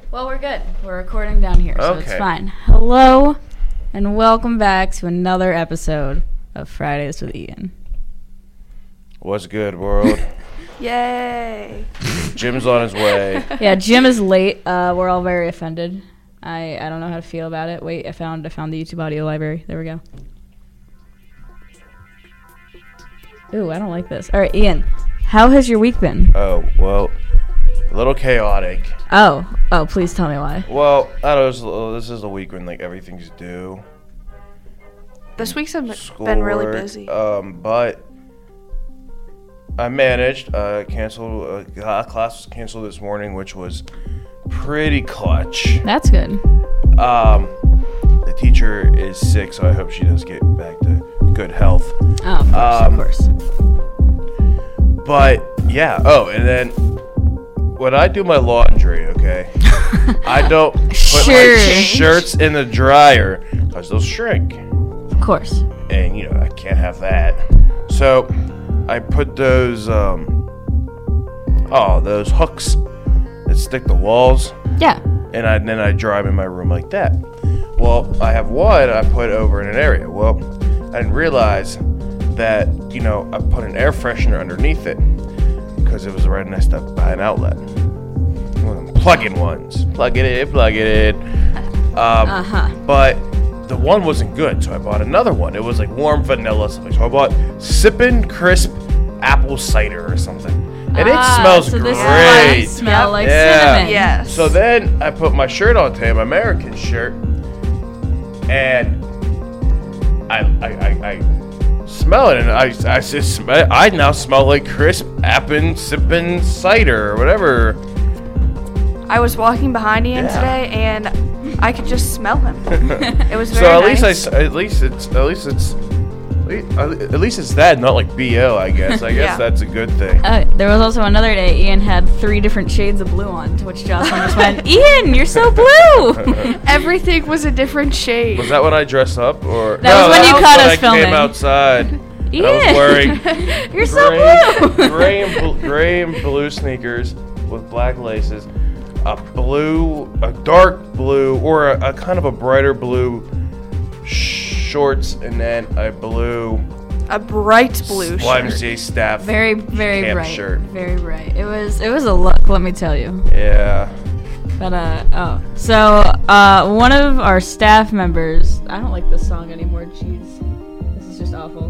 Well, we're good. We're recording down here, so it's Okay. fine. Hello, and welcome back to another episode of Fridays with Ian. What's good, world? Yay! Jim's on his way. Yeah, Jim is late. We're all very offended. I don't know how to feel about it. Wait, I found the YouTube audio library. There we go. Ooh, I don't like this. All right, Ian, how has your week been? Oh, well, a little chaotic. Oh, please tell me why. Well, I don't know, this is the week when, like, everything's due. This week's been really busy. But I managed. Canceled. Class was canceled this morning, which was pretty clutch. That's good. The teacher is sick, so I hope she does get back to good health. Oh, of course. But, yeah. Oh, and then when I do my laundry, okay, I don't put Sure. my shirts in the dryer because they'll shrink. Of course. And, you know, I can't have that. So I put those hooks that stick to walls. Yeah. And then I dry them in my room like that. Well, I have one I put over in an area. Well, I didn't realize that, you know, I put an air freshener underneath it because it was right next to by an outlet. One of them plug-in ones. Plug it in. But the one wasn't good, so I bought another one. It was like warm vanilla something. So I bought Sippin' Crisp apple cider or something. And it smells so great. This is why it smell like cinnamon. Yes. So then I put my shirt on today, my American shirt, and I smell it, and I now smell like crisp sippin' cider or whatever. I was walking behind Ian today, and I could just smell him. It was very So nice. at least it's that, not like BO. I guess Yeah. that's a good thing. There was also another day Ian had 3 different shades of blue on, to which Jocelyn just went, Ian, you're so blue! Everything was a different shade. Was that when I dressed up, or That was when you caught us I filming. came outside. Ian, I was wearing you're so blue! gray and blue sneakers with black laces, a dark blue, or a kind of a brighter blue shorts, and then a bright blue shirt. YMCA staff Very, very camp bright. shirt. Very bright. It was a look, let me tell you. Yeah. But, so, one of our staff members, I don't like this song anymore, jeez. This is just awful.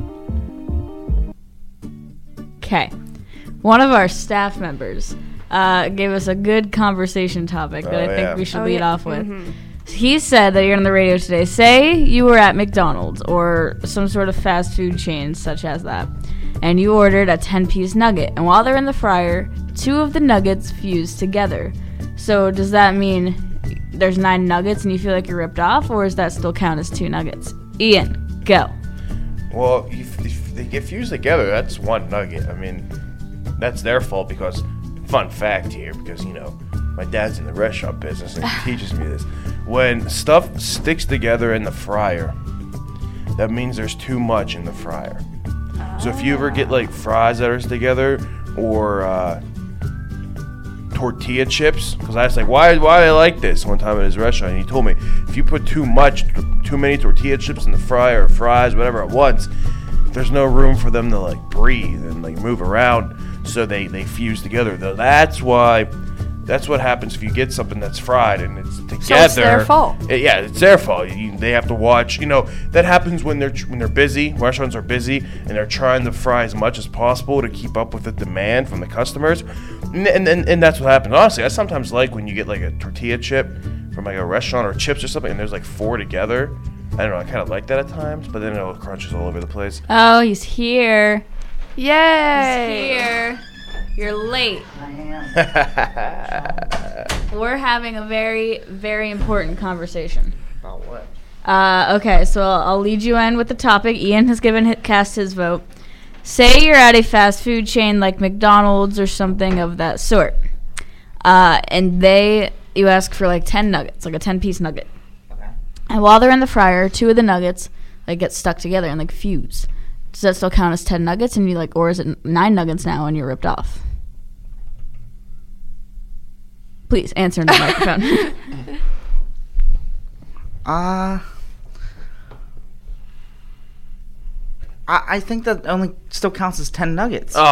Okay. One of our staff members gave us a good conversation topic that I think we should lead off with. Mm-hmm. He said that you're on the radio today. Say you were at McDonald's or some sort of fast food chain such as that, and you ordered a 10-piece nugget, and while they're in the fryer, 2 of the nuggets fuse together. So does that mean there's 9 nuggets and you feel like you're ripped off, or does that still count as 2 nuggets? Ian, go. Well, if they get fused together, that's 1 nugget. I mean, that's their fault because, fun fact here, because, you know, my dad's in the restaurant business and he teaches me this. When stuff sticks together in the fryer, that means there's too much in the fryer. So if you ever get like fries that are together, or tortilla chips, because I was like, why do I like this one time at his restaurant, and he told me if you put too many tortilla chips in the fryer or fries, whatever at once, there's no room for them to like breathe and like move around, so they fuse together. Though that's what happens if you get something that's fried and it's together. So it's their fault. It's their fault. They have to watch. You know, that happens when they're busy. Restaurants are busy and they're trying to fry as much as possible to keep up with the demand from the customers. And that's what happens. Honestly, I sometimes like when you get like a tortilla chip from like a restaurant or chips or something, and there's like 4 together. I don't know. I kind of like that at times, but then it crunches all over the place. Oh, he's here. Yay! He's here. You're late. I am. We're having a very, very important conversation. About what? Okay, so I'll lead you in with the topic. Ian has cast his vote. Say you're at a fast food chain like McDonald's or something of that sort, and you ask for like 10 nuggets, like a 10-piece nugget. Okay. And while they're in the fryer, 2 of the nuggets like get stuck together and like fuse. Does that still count as 10 nuggets? And you like, or is it 9 nuggets now and you're ripped off? Please answer in the microphone. I think that only still counts as 10 nuggets. Oh.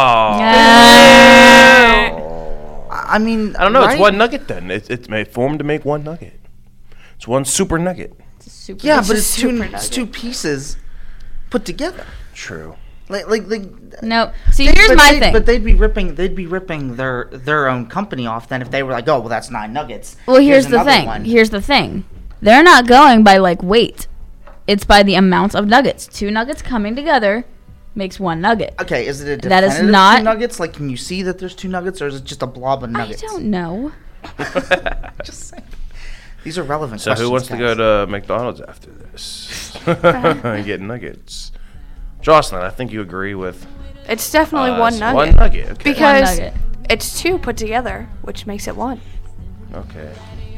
I mean, I don't know. right? It's one nugget then. It's made formed to make one nugget. It's one super nugget. Yeah, It's but a it's super it's nugget. 2 pieces put together. True. Like No. See, here's my thing. But they'd be ripping their own company off then if they were like, oh well, that's 9 nuggets. Well, here's the another thing. one. Here's the thing. They're not going by like weight. It's by the amount of nuggets. 2 nuggets coming together makes 1 nugget. Okay, is it a That is definitive not- 2 nuggets? Like, can you see that there's 2 nuggets, or is it just a blob of nuggets? I don't know. Just saying. These are relevant So questions. who wants to go guys. to McDonald's after this and get nuggets? Jocelyn, I think you agree with It's definitely us. one nugget. One nugget. Okay. Because nugget. it's 2 put together, which makes it 1. Okay.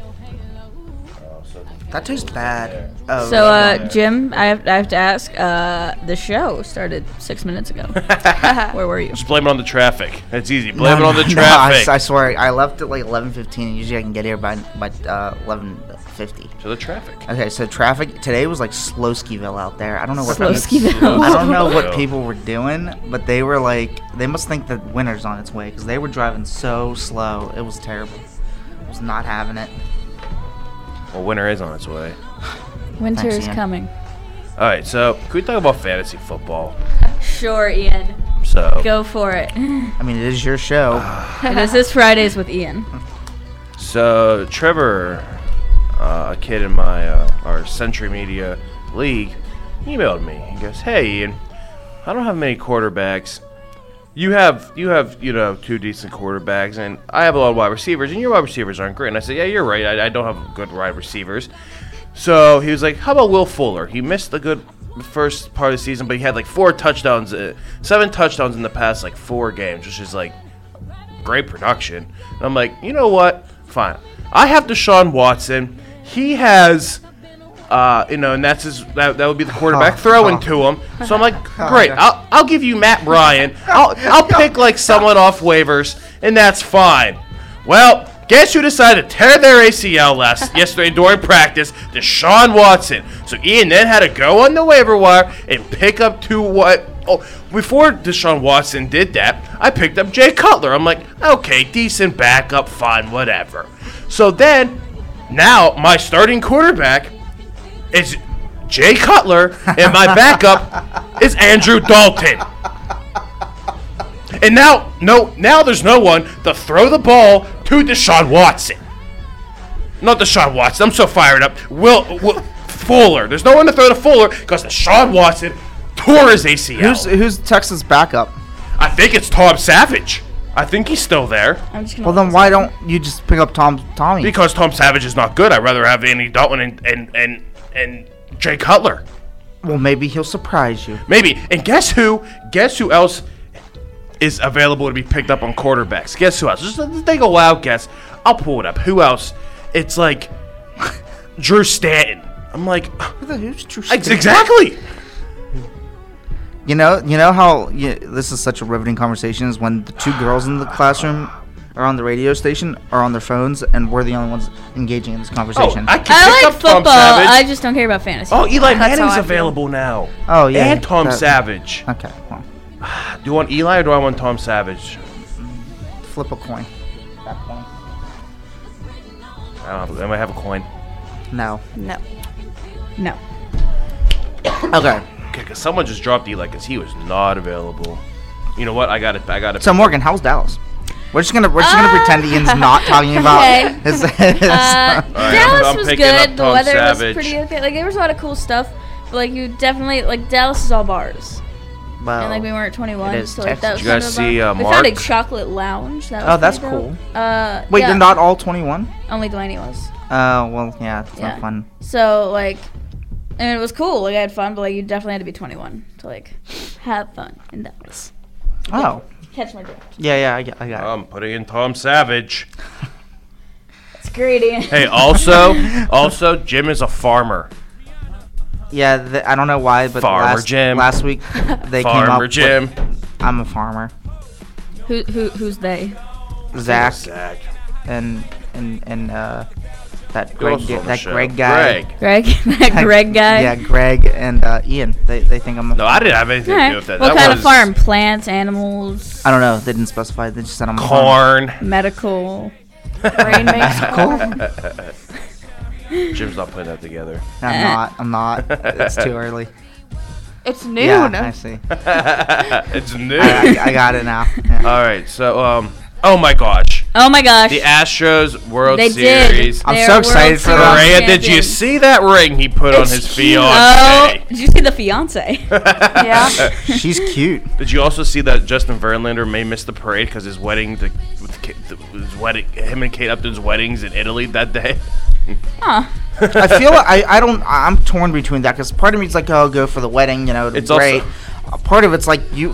That tastes bad. Oh, So, right. Jim, I have to ask. The show started 6 minutes ago. Where were you? Just blame it on the traffic. It's easy. Blame it No, on the no, traffic. I swear, I left at like 11:15. Usually I can get here by 11:50. To the traffic. Okay, so traffic today was like Slowskiville out there. I don't know what people- Slowskiville. I don't know Slowskiville. what people were doing, but they were like, they must think that winter's on its way because they were driving so slow. It was terrible. I was not having it. Well, winter is on its way. Winter Thanks, is Ian. coming. All right, so can we talk about fantasy football? Sure, Ian. So, Go for it. I mean, it is your show. This is Fridays with Ian. so Trevor, a kid in my our Century Media league, emailed me. He goes, "Hey, Ian, I don't have many quarterbacks. You have 2 decent quarterbacks, and I have a lot of wide receivers, and your wide receivers aren't great." And I said, "Yeah, you're right. I don't have good wide receivers." So he was like, "How about Will Fuller? He missed the good first part of the season, but he had like 4 touchdowns, 7 touchdowns in the past like 4 games, which is like great production." And I'm like, you know what? Fine. I have Deshaun Watson. He has, and that's that would be the quarterback throwing to him. So I'm like, great. I'll give you Matt Ryan. I'll pick like someone off waivers, and that's fine. Well, guess who decided to tear their ACL yesterday during practice? Deshaun Watson. So Ian then had to go on the waiver wire and pick up before Deshaun Watson did that, I picked up Jay Cutler. I'm like, okay, decent backup, fine, whatever. So then, now my starting quarterback is Jay Cutler, and my backup is Andrew Dalton. And now there's no one to throw the ball to Deshaun Watson. Not Deshaun Watson. I'm so fired up. Will Fuller. There's no one to throw to Fuller because Deshaun Watson tore his ACL. Who's Texas backup? I think it's Tom Savage. I think he's still there I'm just gonna Well, then why don't you just pick up Tommy? because Tom Savage is not good. I'd rather have Andy Dalton and Jay Cutler. Well, maybe he'll surprise you. Maybe. And guess who? Guess who else is available to be picked up on quarterbacks? Guess who else? Just take a wild guess. I'll pull it up. Who else? It's like Drew Stanton. I'm like, Who's Drew exactly. You know how this is such a riveting conversation is when the 2 girls in the classroom are on the radio station are on their phones and we're the only ones engaging in this Oh, conversation. I can pick I like up Tom football. Savage. I just don't care about fantasy. Oh, Eli That's how I Manning's feel. available now. Oh, yeah, And Tom that- Savage. Okay, well, Do you want Eli or do I want Tom Savage? flip a coin. That coin. I don't have. I might have a coin. No. No. No. Okay. Okay, because someone just dropped Eli because he was not available. You know what? I got it. So Morgan, how's Dallas? We're just gonna pretend Ian's not talking about okay. his. Dallas I'm was picking up good. The Tom weather Savage. was pretty okay. Like there was a lot of cool stuff, but like you definitely like Dallas is all bars, Well, and like we weren't 21, it is so like that was Did you guys kind of see, a bar. We found a Mark? chocolate lounge. That was Oh, that's pretty dope. cool. Wait, yeah, they're not all 21? Only Delaney was. Well, yeah, it's Yeah. not fun. So like, and it was cool. Like I had fun, but like you definitely had to be 21 to like have fun in Dallas. Oh, Catch my drift. yeah, I got it. I'm putting in Tom Savage. It's great, Ian. Hey, also, Jim is a farmer. Yeah, I don't know why, but Farmer Jim. last week they came up Farmer Jim. with, I'm a farmer. Who's they? Zach Zach. and and that Who Greg, else is on the that show? Greg guy. Greg, that Greg guy. Yeah, Greg and Ian. They think I'm. No, I didn't have anything to Alright. do with that. What that kind was of farm? Plants, animals, I don't know. They didn't specify. They just said I'm a farmer. corn. medical. Rain makes corn. Jim's not putting that together. I'm not. It's too early. It's noon. Yeah, I see. It's new. I got it now. Yeah. All right, so oh my gosh, Oh my gosh. the Astros World They Series. did. I'm They're so excited for World them. Series Maria, did you champions. see that ring he put on It's his cute. fiance? Oh, did you see the fiance? Yeah. She's cute. Did you also see that Justin Verlander may miss the parade because his wedding, him and Kate Upton's weddings in Italy that day? Huh. I feel like I'm torn between that because part of me is like, oh, I'll go for the wedding, it'll be It's also- great. Part of it's like this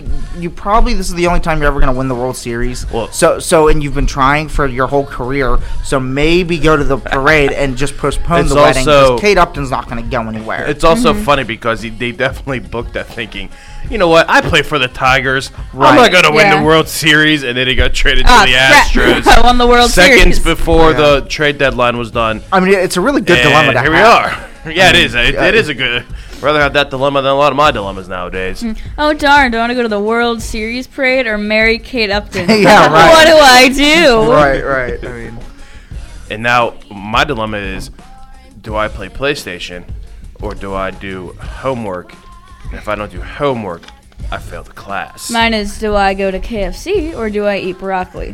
is the only time you're ever gonna win the World Series. Well- and you've been trying for your whole career, so maybe go to the parade and just postpone It's the wedding also- because Kate Upton's not gonna go anywhere. It's also funny because they definitely booked that thinking, you know what, I play for the Tigers. I'm Right. not going to win Yeah. the World Series, and then he got traded to Ah, the crap. Astros. I won the World Seconds Series. before Yeah. the trade deadline was done. I mean, it's a really good dilemma And to here we have. are. Yeah, it is. It is a good. Rather have that dilemma than a lot of my dilemmas nowadays. Oh darn! Do I want to go to the World Series parade or marry Kate Upton? Yeah, right. What do I do? Right. I mean, And now my dilemma is, do I play PlayStation or do I do homework? And if I don't do homework, I fail the class. Mine is: do I go to KFC or do I eat broccoli?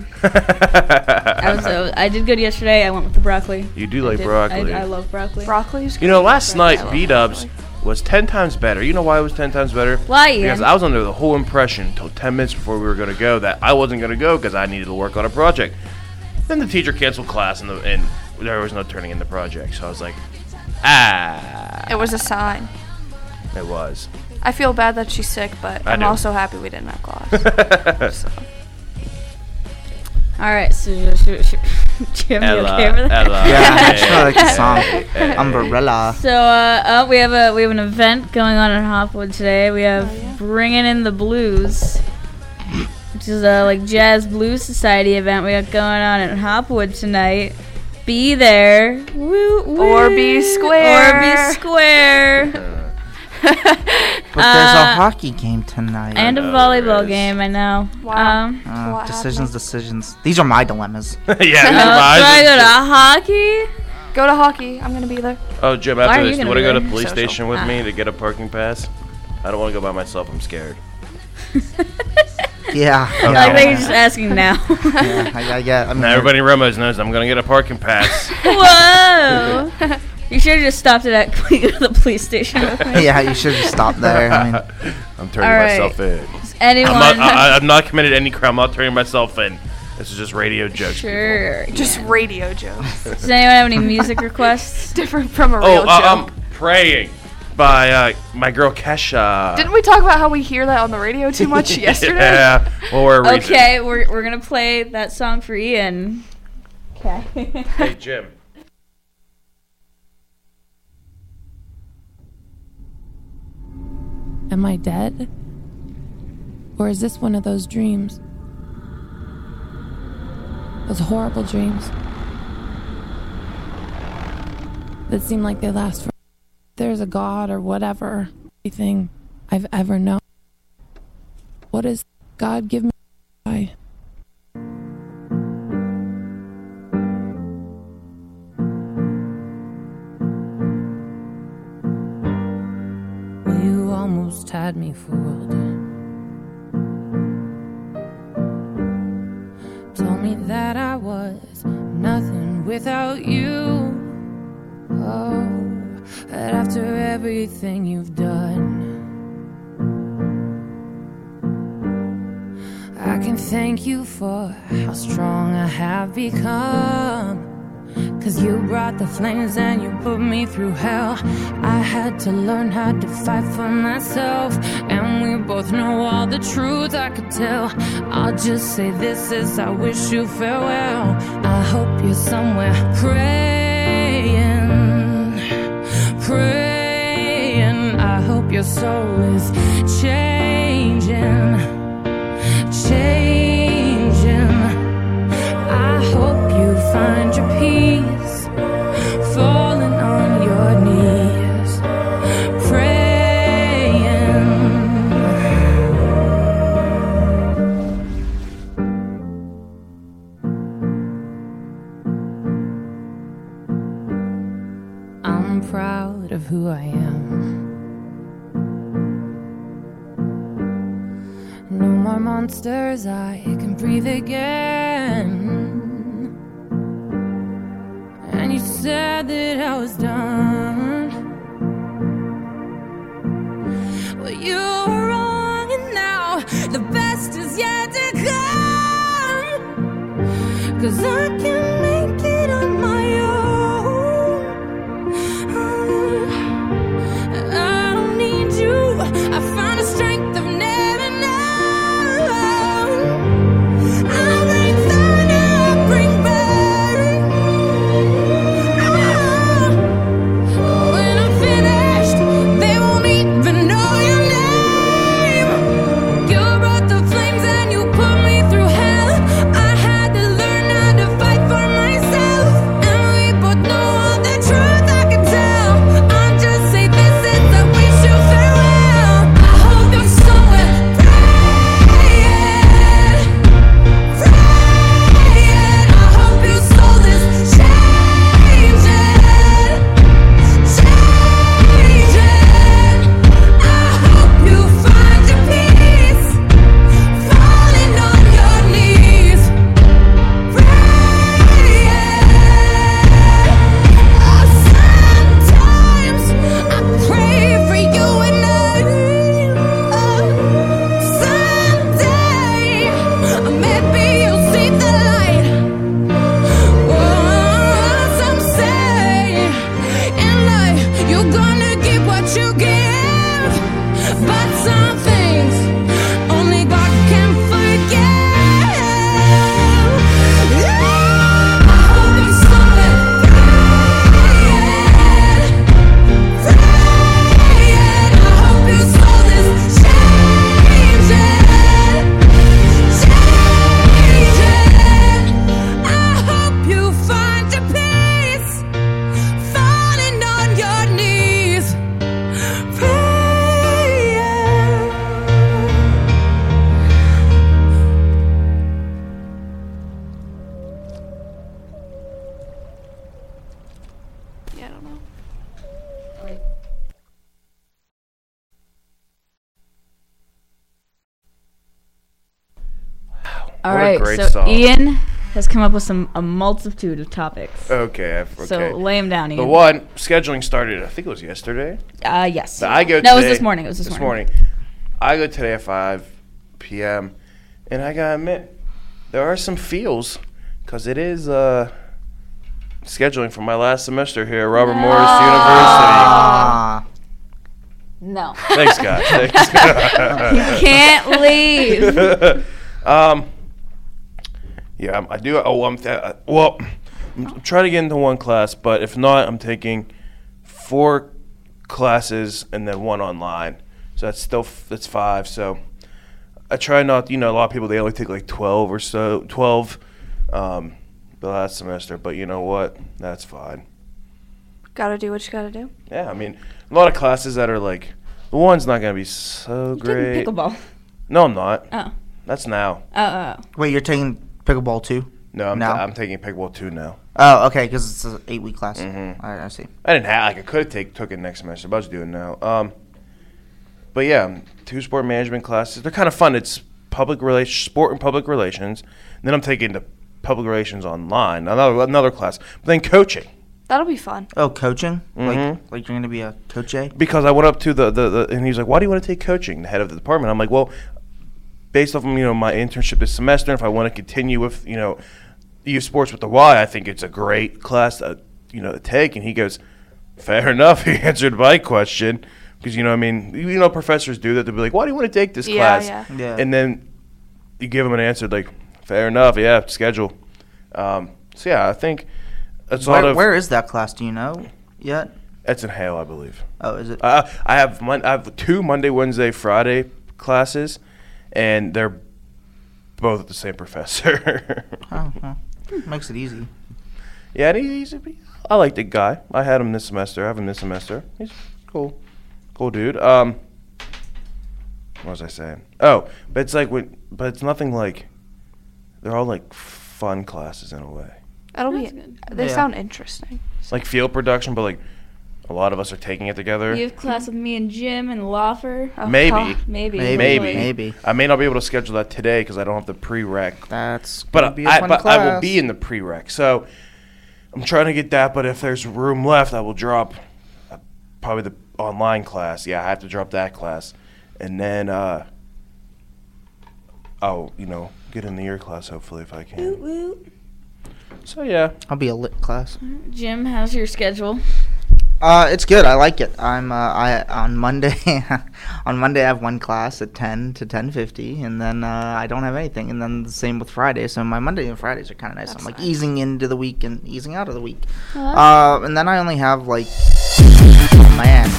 I did good yesterday. I went with the broccoli. You do I like did. broccoli. I love broccoli. Broccoli's You know, last night, I love B-Dubs broccoli. was 10 times better. You know why it was 10 times better? Why, Ian? Because I was under the whole impression until 10 minutes before we were going to go that I wasn't going to go because I needed to work on a project. Then the teacher canceled class and there was no turning in the project. So I was like, It was a sign. It was. I feel bad that she's sick, but I I'm do. also happy we didn't have class. So. All right, so Jim, you okay with that? Ella. yeah, I hey, just really like the song hey. Umbrella. So we have an event going on in Hopwood today. We have Bringing in the Blues, which is a like jazz blues society event we got going on in Hopwood tonight. Be there, woo, woo. Or be square. Or be square. But there's a hockey game tonight. And a know volleyball there is. game, I know. Wow. What Decisions. These are my dilemmas. Yeah, Do I go to hockey? Go to hockey. I'm gonna be there. Oh, Jim, Why are after you this, you gonna want to be go to there? the police Social. station with me to get a parking pass? I don't want to go by myself. I'm scared. Yeah. Okay. Like they're just asking now. yeah, I get. I mean, Now everybody in Ramos knows I'm going to get a parking pass. Whoa! You should have just stopped it at the police station with me. Yeah, you should just stop there. I mean, I'm turning All right. myself in. Anyone? I'm not committed any crime. I'm not turning myself in. This is just radio jokes. people. Sure. Just radio jokes. Does anyone have any music requests? Different from a real Oh, joke. I'm praying by my girl Kesha. Didn't we talk about how we hear that on the radio too much yesterday? Yeah. Well, we're a reason. Okay, we're gonna play that song for Ian. Okay. Hey, Jim. Am I dead? Or is this one of those dreams? Those horrible dreams that seem like they last forever. There's a God or whatever, everything I've ever known. What does God give me? Why? Well, you almost had me fooled. Told me that I was nothing without you. Oh, that after everything you've done, I can thank you for how strong I have become. 'Cause you brought the flames and you put me through hell. I had to learn how to fight for myself, and we both know all the truth I could tell. I'll just say this as I wish you farewell. I hope you're somewhere praying, praying. I hope your soul is changing, changing. I hope you find I'm proud of who I am. No more monsters, I can breathe again. And you said that I was done. Well, you were wrong, and now the best is yet to come. 'Cause I can make it on my own. I don't need you. I found a strength I've never known. I'll bring thunder, I'll bring burn. When I'm finished, they won't even know your name. You brought the flames and you put me through hell. I had to learn how to fight for myself. And we both know all the truth I can tell. I'll just say this is I wish you farewell. I hope you're somewhere praying. I hope your soul is changing. I hope you find your peace, falling on your knees, praying. Sometimes I pray for you and someday maybe you'll see the light. Some say in life you're gonna get what you give, but some things only God can forgive. I hope you're somewhere praying. I hope your soul is changing. I hope you find your peace, falling on your knees, praying. Yeah, I don't know. All What a right, great so song. Ian has come up with a multitude of topics. Okay. So lay them down, Ian. The one, scheduling started, I think it was yesterday. Yes. So I go No, it was today- this morning. It was this morning. I go today at 5 p.m. And I gotta admit, there are some feels, because it is scheduling for my last semester here at Robert Morris Ah. No. University. Thanks, guys. Thanks. You can't leave. Yeah, I do. Oh, I'm trying to get into one class, but if not, I'm taking 4 classes and then 1 online. So that's 5. So I try not. A lot of people they only take like 12 or so, 12 the last semester. But you know what? That's fine. Gotta do what you gotta do. Yeah, I mean, a lot of classes that are like the one's not gonna be so You're taking great. pickleball. No, I'm not. Oh. That's now. Wait, you're taking pickleball too? No, No. I'm taking pickleball 2 now. Oh, okay, because it's an 8-week class. Mhm. I see. I didn't have I could have took it next semester, but I was doing it now. But yeah, 2 sport management classes. They're kind of fun. It's sport and public relations. And then I'm taking the public relations online, another class. But then coaching. That'll be fun. Oh, coaching? Mhm. Like you're going to be a coach, eh? Because I went up to the and he's like, "Why do you want to take coaching?" The head of the department. I'm like, "Well, based off of, my internship this semester, if I want to continue with, youth sports with the Y, I think it's a great class to take." And he goes, "Fair enough." He answered my question because professors do that. They'll be like, "Why do you want to take this class?" Yeah. And then you give them an answer like, "Fair enough, yeah, schedule." So yeah, I think it's Where is that class? Do you know yet? It's in Hale, I believe. Oh, is it? I have 2 Monday, Wednesday, Friday classes, and they're both with the same professor. Oh, well, makes it easy. Yeah, and I like the guy. I had him this semester. I have him this semester. He's cool dude. What was I saying? Oh, but it's like but it's nothing like. They're all like fun classes in a way. That'll be. That's good. They Yeah. sound interesting. It's like field production, but like A lot of us are taking it together. You have class with me and Jim and Lawfer. Oh, Maybe. oh, Maybe. Maybe. I may not be able to schedule that today because I don't have the prereq. That's But gonna be a fun I will class. be in the prereq. So I'm trying to get that. But if there's room left, I will drop probably the online class. Yeah, I have to drop that class, and then I'll get in the year class hopefully if I can. Woot woot. So yeah. I'll be a lit class. Jim, how's your schedule? It's good. I like it. I'm on Monday. On Monday, I have one class at 10 to 10:50, and then I don't have anything. And then the same with Friday. So my Monday and Fridays are kind of nice. That's I'm like nice. easing into the week and easing out of the week. Oh, And then I only have like, man,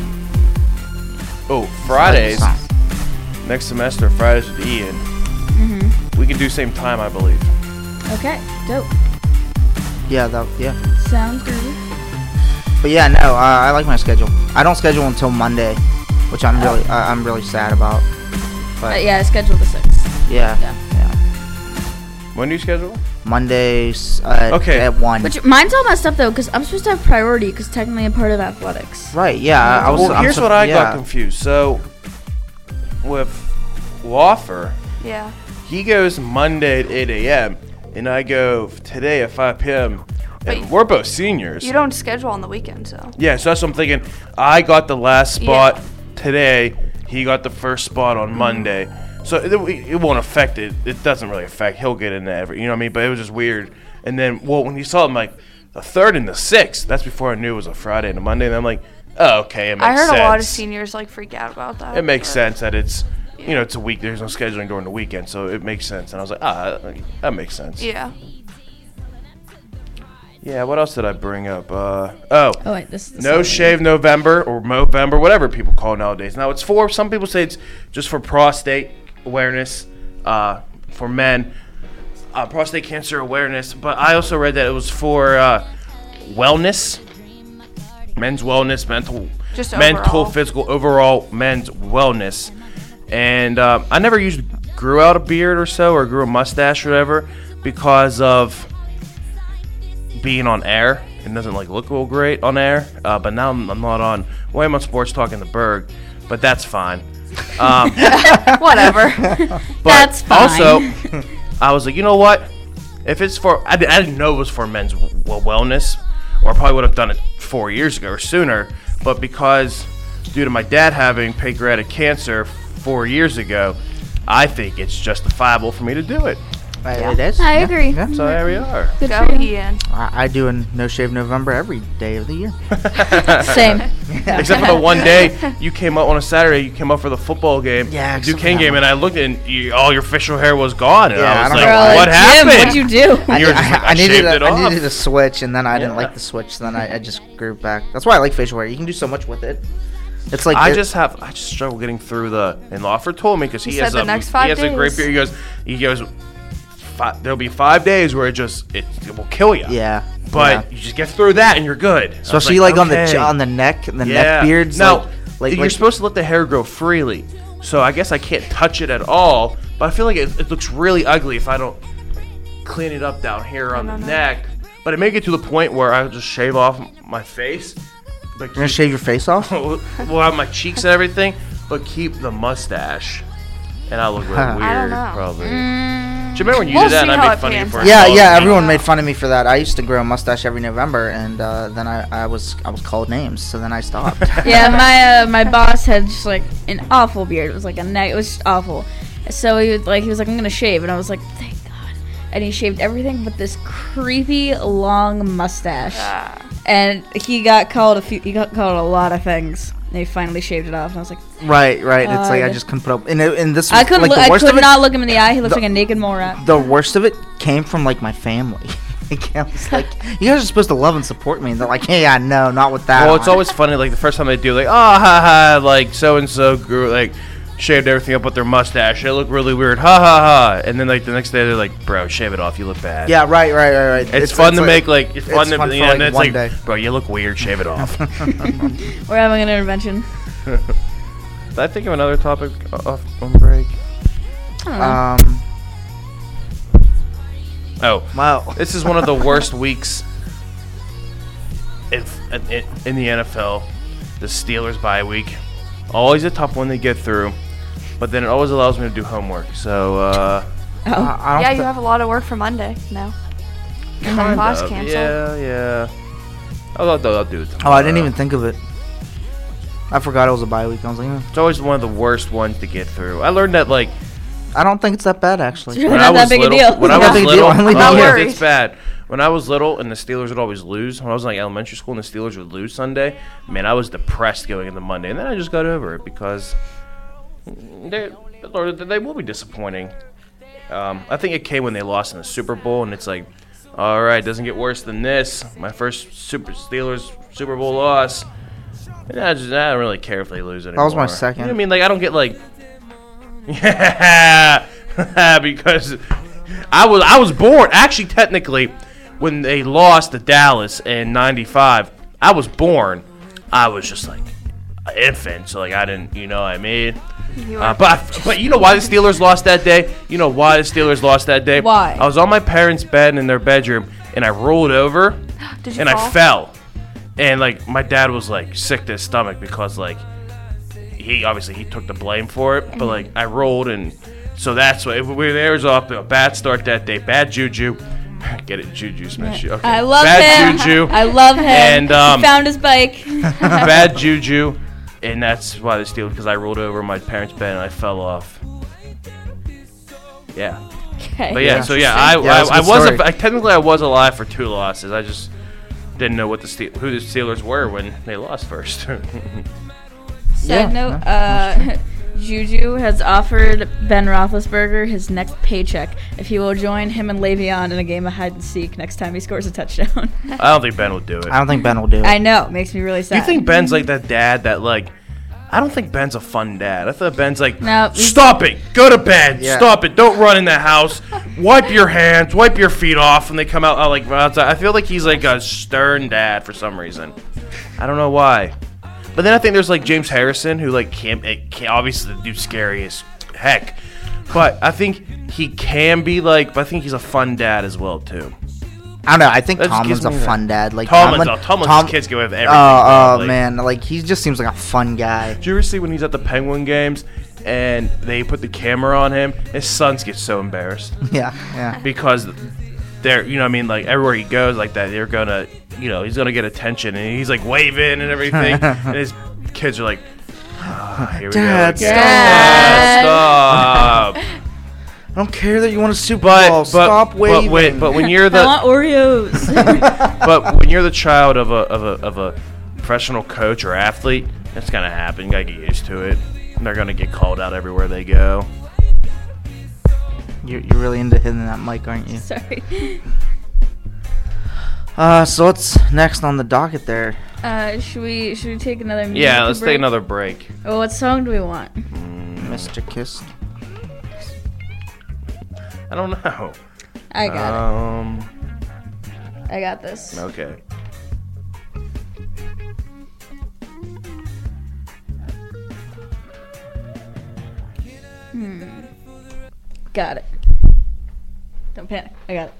Oh, Fridays. Next semester, Fridays with Ian. We can do same time, I believe. okay, dope. Yeah, Sounds good. But yeah, no, I like my schedule. I don't schedule until Monday, which I'm really sad about. But Yeah, I scheduled the 6th. yeah. When do you schedule? Mondays Okay. at 1. Which mine's all messed up though, because I'm supposed to have priority, because technically I'm part of athletics. Right, yeah. Here's what I got confused. So with Wofford, Yeah. he goes Monday at 8 a.m. and I go today at 5 p.m. And But we're both seniors. You don't schedule on the weekend, so. Yeah, so that's what I'm thinking. I got the last spot today. He got the first spot on Monday. So it won't affect it. It doesn't really affect. He'll get in every, you know what I mean? But it was just weird. And then, well, when he saw him, like, the 3rd and the 6th, that's before I knew it was a Friday and a Monday. And I'm like, oh, okay, it makes I heard sense. a lot of seniors like freak out about that. It makes but- sense that it's, it's a week. There's no scheduling during the weekend, so it makes sense. And I was like, that makes sense. Yeah. Yeah, what else did I bring up? Oh wait, this is the No Saturday. Shave November or Movember, whatever people call it nowadays. Now, it's for, some people say it's just for prostate awareness for men, prostate cancer awareness. But I also read that it was for wellness, men's wellness, Just mental, overall. physical, overall men's wellness. And I never grew out a beard or so, or grew a mustache or whatever, because of being on air. It doesn't look real great on air. But now I'm not on. Well, I'm on Sports Talk in the Berg, but that's fine. Whatever. But That's fine. also, I was like, you know what? If it's for, I didn't know it was for men's wellness, or I probably would have done it 4 years ago or sooner. But because, due to my dad having pancreatic cancer 4 years ago, I think it's justifiable for me to do it. Yeah. It is. I yeah, agree. Yeah. So there we are. Good Go, for you. Ian. I do a No Shave November every day of the year. Same. Except for the one day you came up on a Saturday, you came up for the football game, Yeah, the except for Duquesne that game, one. and I looked and all your facial hair was gone, and Yeah, I I was don't like, know. what Jim, happened? what'd you do? And you were just like, I needed shaved it off. I needed a switch, and then I didn't Yeah. like the switch. So then I just grew it back. That's why I like facial hair. You can do so much with it. It's like I just struggle getting through the. And Lawford told me because he He has said the a next 5 he has a great days. beard. He goes, there'll be 5 days where it will kill you. yeah, But yeah. you just get through that and you're good. I was Especially like on okay. the neck and the Yeah. neck beards. Now, like you're supposed to let the hair grow freely, so I guess I can't touch it at all. But I feel like it looks really ugly if I don't clean it up down here on the neck. But it may get to the point where I just shave off my face. But you're gonna shave your face off. we'll have my cheeks and everything, but keep the mustache. And I'll look really weird, I don't know. probably. Do you remember when you We'll did that and see I how made it fun of you pans for out. it? Yeah, Oh, yeah. okay. Everyone made fun of me for that. I used to grow a mustache every November, and then I was called names. So then I stopped. Yeah, my boss had just like an awful beard. It was like a neck. It was just awful. So he was like, I'm gonna shave, and I was like, thank God. And he shaved everything but this creepy long mustache. And he got called a lot of things. And he finally shaved it off, and I was like, Right. It's like I God. just couldn't put up. And this. I couldn't. Like, the I worst could of it, not look him in the eye. He looks like a naked mole rat. The worst of it came from like my family. Like, I was like, you guys are supposed to love and support me. And they're like, hey, yeah, no, not with that. Well, it's on. always funny, like the first time they do, like, oh, ha ha, like so and so grew, like shaved everything up with their mustache. It looked really weird, ha ha ha. And then like the next day they're like, bro, shave it off, you look bad. Yeah, right. It's fun to make like it's fun to fun for, you know, like, and it's one like, day. bro, you look weird, shave it off. We're having an intervention. Did I think of another topic off on break? I don't know. Oh, Wow. this is one of the worst weeks in the NFL, the Steelers bye week, always a tough one to get through, but then it always allows me to do homework. So Yeah, you have a lot of work for Monday now. And then class canceled. Yeah. I'll do it tomorrow. Oh, I didn't even think of it. I forgot it was a bye week. I was like, It's always one of the worst ones to get through. I learned that like I don't think it's that bad actually. It's really not that big a deal. When I Not was big a little, deal. Not worried. it's bad. When I was little and the Steelers would always lose, when I was in like elementary school and the Steelers would lose Sunday, man, I was depressed going into Monday. And then I just got over it because they will be disappointing. I think it came when they lost in the Super Bowl, and it's like, all right, doesn't get worse than this. My first Steelers Super Bowl loss. And I don't really care if they lose anymore. That was my second. You know what I mean? Like, I don't get like, yeah, because I was born. Actually, technically, when they lost to Dallas in '95, I was born. I was just like an infant, so like I didn't, you know what I mean? But you know why the Steelers lost that day? You know why the Steelers lost that day? Why? I was on my parents' bed in their bedroom, and I rolled over, Did you and fall? I fell. And like my dad was like sick to his stomach because like he took the blame for it, but like I rolled, and so that's why there was off to a bad start that day. Bad juju. Get it, Juju Smith. Okay. I love bad him. juju. I love him. And, he found his bike. Bad juju, and that's why they steal, because I rolled over my parents' bed and I fell off. Yeah. Okay. But yeah, Yeah. so yeah, that's a I good was story. technically I was alive for 2 losses. I just didn't know what who the Steelers were when they lost first. Side note, Juju has offered Ben Roethlisberger his next paycheck if he will join him and Le'Veon in a game of hide and seek next time he scores a touchdown. I don't think Ben will do it. I don't think Ben will do it. I know, makes me really sad. Do you think Ben's like that dad that like? I don't think Ben's a fun dad. I thought Ben's like, No, he's- stop it, go to bed, Yeah. stop it, don't run in the house, wipe your hands, wipe your feet off when they come out like outside. I feel like he's like a stern dad for some reason. I don't know why. But then I think there's like James Harrison who like can't obviously the dude's scary as heck, but I think he can be like. But I think he's a fun dad as well too. I don't know. I think That just Tomlin's gives a me that. fun dad. Like Tomlin's kids go with everything. Oh like, man, like he just seems like a fun guy. Do you ever see when he's at the Penguin games and they put the camera on him? His sons get so embarrassed Yeah. because they're, you know what I mean, like everywhere he goes like that, they're gonna, you know, he's gonna get attention, and he's like waving and everything, and his kids are like, here we Dad, go again. Dad. Stop. I don't care that you won a Super Bowl. Stop waving. But when you're I the want Oreos. but when you're the child of a professional coach or athlete, it's gonna happen. You gotta get used to it. And they're gonna get called out everywhere they go. You're really into hitting that mic, aren't you? Sorry. So what's next on the docket there? Should we take another music Yeah, let's break? take another break. Oh, what song do we want? Mr. Kiss. I don't know. I got it. I got this. Okay. Got it. Don't panic. I got it.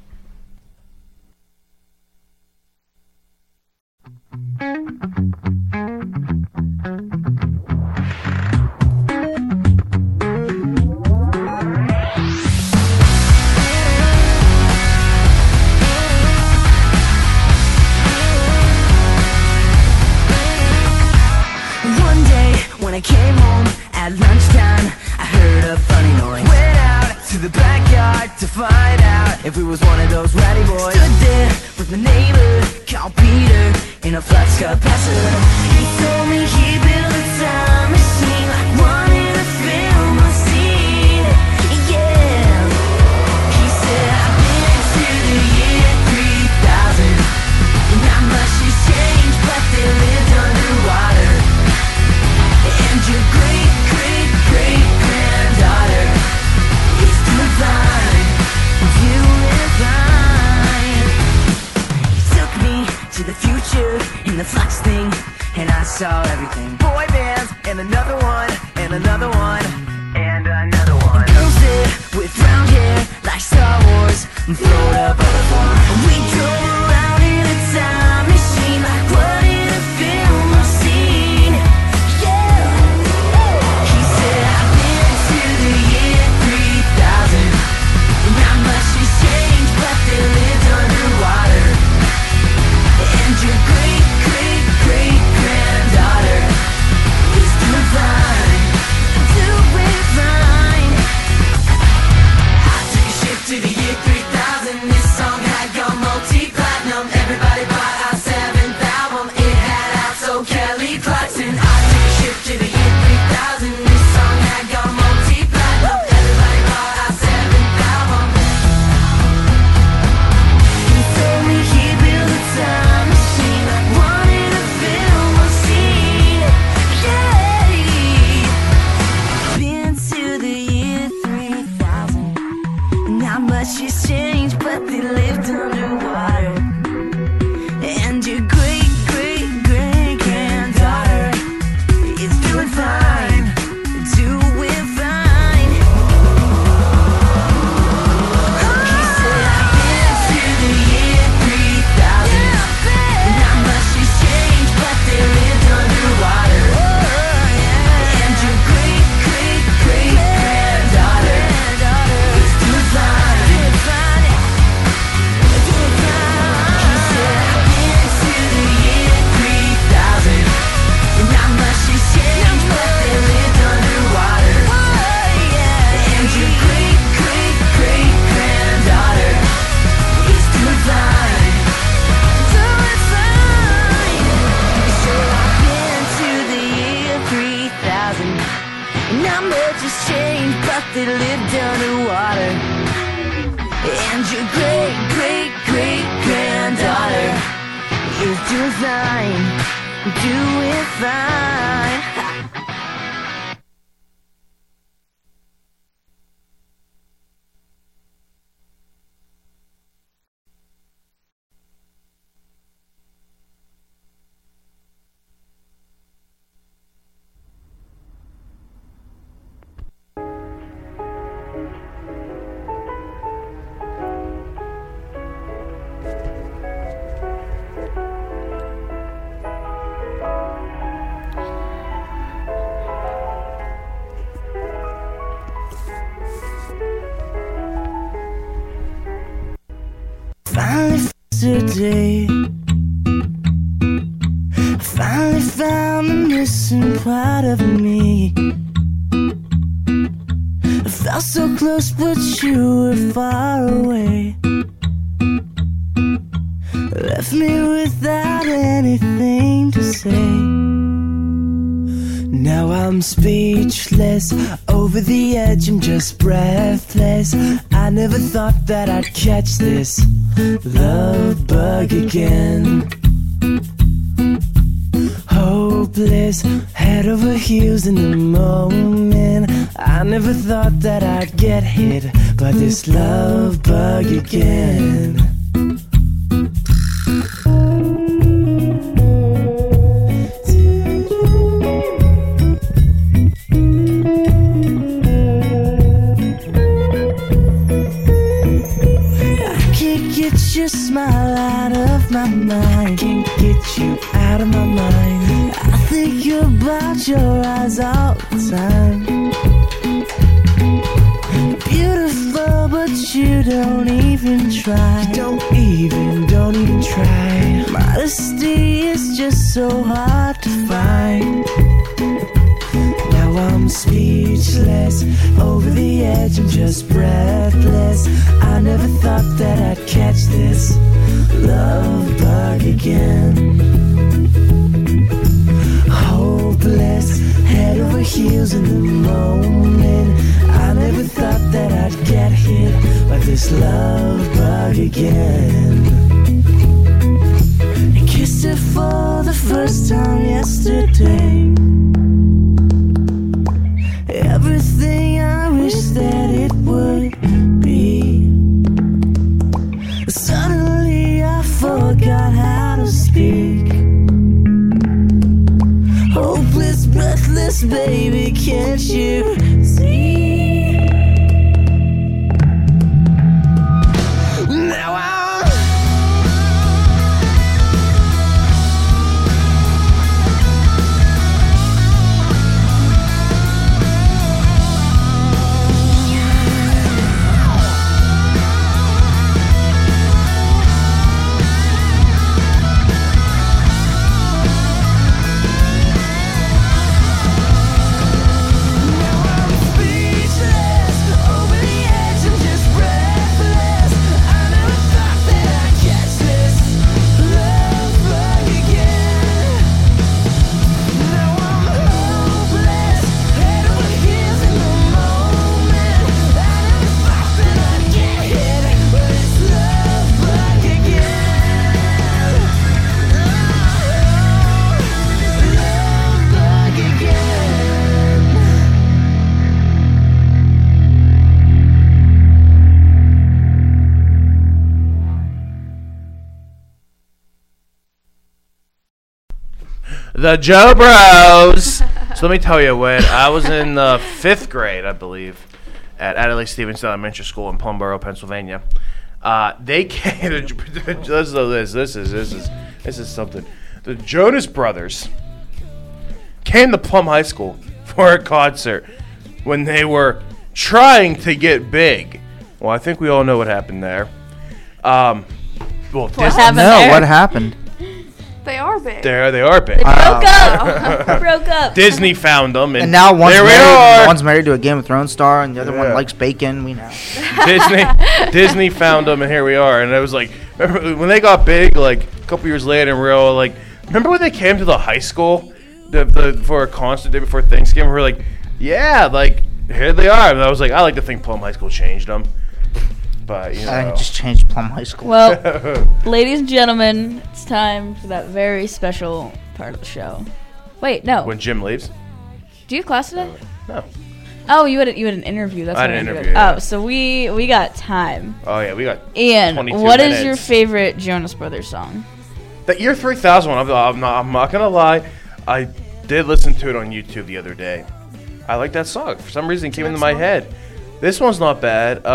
One day when I came home at lunchtime, I heard a funny noise. Went out to the backyard to find out if it was one of those rowdy boys. Stood there with my neighbor, called Peter, in a flux capacitor. He told me he built a time machine like one in a film I've seen. Yeah. He said I've been to the year 3000, and not much has changed, but they lived underwater. And your great-great-great-granddaughter is doing fine, doing fine. He took me to the future in the flux thing, and I saw everything. Boy bands, and another one, and another one, and another one. And girls there with brown hair like Star Wars, and throwed up other form. We drove around in a time machine is doing fine, doing fine. Finally today, I finally found the missing part of me. I felt so close, but you were far away. Left me without anything to say. Now I'm speechless, over the edge, I'm just breathless. I never thought that I'd catch this love bug again. Hopeless, head over heels in the moment. I never thought that I'd get hit by this love bug again. Your smile out of my mind, can't get you out of my mind. I think about your eyes all the time. Beautiful, but you don't even try. You don't even try. Modesty is just so hard to find. Now I'm speechless, over the edge, I'm just breathless. I never thought that I'd catch this love bug again. Hopeless, head over heels in the moment. I never thought that I'd get hit by this love bug again. I kissed her for the first time yesterday. Everything I wish that it would be. Suddenly I forgot how to speak. Hopeless, breathless, baby, can't you see? Now The Joe Bros. So let me tell you, when I was in the 5th grade, I believe, at Adelaide Stevenson Elementary School in Plumboro, Pennsylvania, they came to this is something. The Jonas Brothers came to Plum High School for a concert when they were trying to get big. Well, I think we all know what happened there. Well, What happened there? What happened? They are big. They are big. They broke up. Broke up. Disney found them, And now one's married to a Game of Thrones star, and the other one likes bacon. We know. Disney found them, and here we are. And it was like, remember when they got big, like a couple years later, and we were all like, remember when they came to the high school for a concert day before Thanksgiving? We were like, yeah, like here they are. And I was like, I like to think Plum High School changed them. But, you I know. just changed Plum High School. Well, ladies and gentlemen, it's time for that very special part of the show. Wait, no. When Jim leaves? Do you have class today? No. Oh, you had an interview. That's I had what an did. interview, yeah. Oh, so we got time. Oh, yeah, we got Ian, 22 what is minutes. your favorite Jonas Brothers song? The Year 3000 one, I'm not going to lie. I did listen to it on YouTube the other day. I like that song. For some reason, it came into my head. This one's not bad.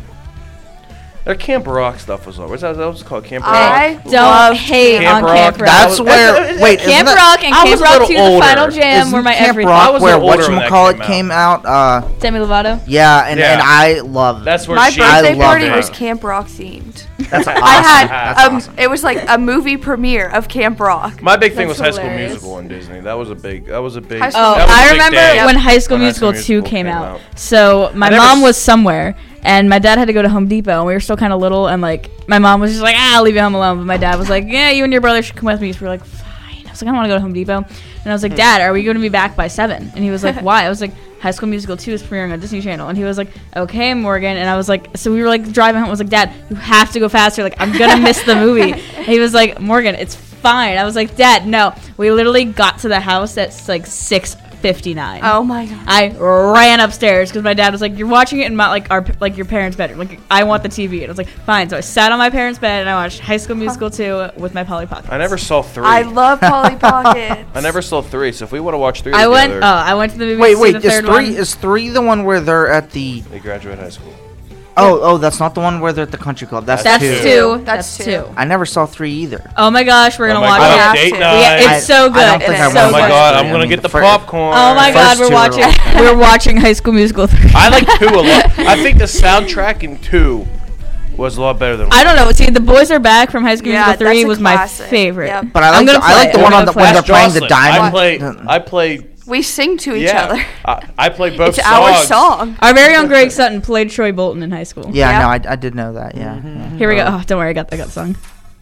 Their Camp Rock stuff was over. What's that was called? Camp Rock? I Don't love hate Camp on Rock. Camp Rock. That's where. Wait, isn't Camp that- Rock and I Camp was a Rock little 2, the Final older. Jam Isn't were my Camp everything. I Rock was a where little older when that whatchamacallit came came out? Demi Lovato? Yeah, and Yeah. I love. That's where My she birthday love party it. was Camp Rock themed. That's awesome. I had That's awesome. it was like a movie premiere of Camp Rock. My big thing was That's High School hilarious. Musical in Disney. That was a big. High School- Oh, that was a I big remember day when High School when Musical 2 came out. So my I never mom s- was somewhere, and my dad had to go to Home Depot, and we were still kind of little, and like my mom was just like, I'll leave you home alone. But my dad was like, yeah, you and your brother should come with me. So we were like, fine. I was like, I don't want to go to Home Depot. And I was like, Dad, are we going to be back by 7? And he was like, why? I was like, High School Musical 2 is premiering on Disney Channel. And he was like, okay, Morgan. And I was like, so we were like driving home. I was like, Dad, you have to go faster. Like, I'm going to miss the movie. And he was like, Morgan, it's fine. I was like, Dad, no. We literally got to the house at like 6:59. Oh my god. I ran upstairs because my dad was like, "You're watching it in my like your parents' bedroom. Like I want the TV." And I was like, "Fine." So I sat on my parents' bed and I watched High School Musical 2 with my Polly Pockets. I never saw 3. I love Polly Pockets. I never saw 3. So if we want to watch 3 I went. together, I went to the movie. Wait, to see wait. the Is third 3 one. is 3 the one where they're at the? they graduate high school. Oh, that's not the one where they're at the country club. That's That's 2. 2. That's That's 2. 2. I never saw 3 either. Oh my gosh, we're gonna Oh my watch God, it. have date to. night. Yeah, it's so good. I don't think It I is. want Oh to my watch god, 3. I'm I gonna mean, get the fir- popcorn. Oh my God, First we're 2 are watching. okay. We're watching High School Musical 3. I like 2 a lot. I think the soundtrack in 2 was a lot better than 1. I don't know. See, The Boys Are Back from High School Yeah, Musical 3 that's a was my classic. favorite. Yep. But I I'm like gonna I like play the it. one I'm on the gonna when play they're it. playing the diamond. I play. We sing to each Yeah, other. I play both It's songs. our song. Our very own Greg Sutton played Troy Bolton in high school. Yeah, Yeah. no, I did know that. Yeah. Here we go. Oh, don't worry, I got the song.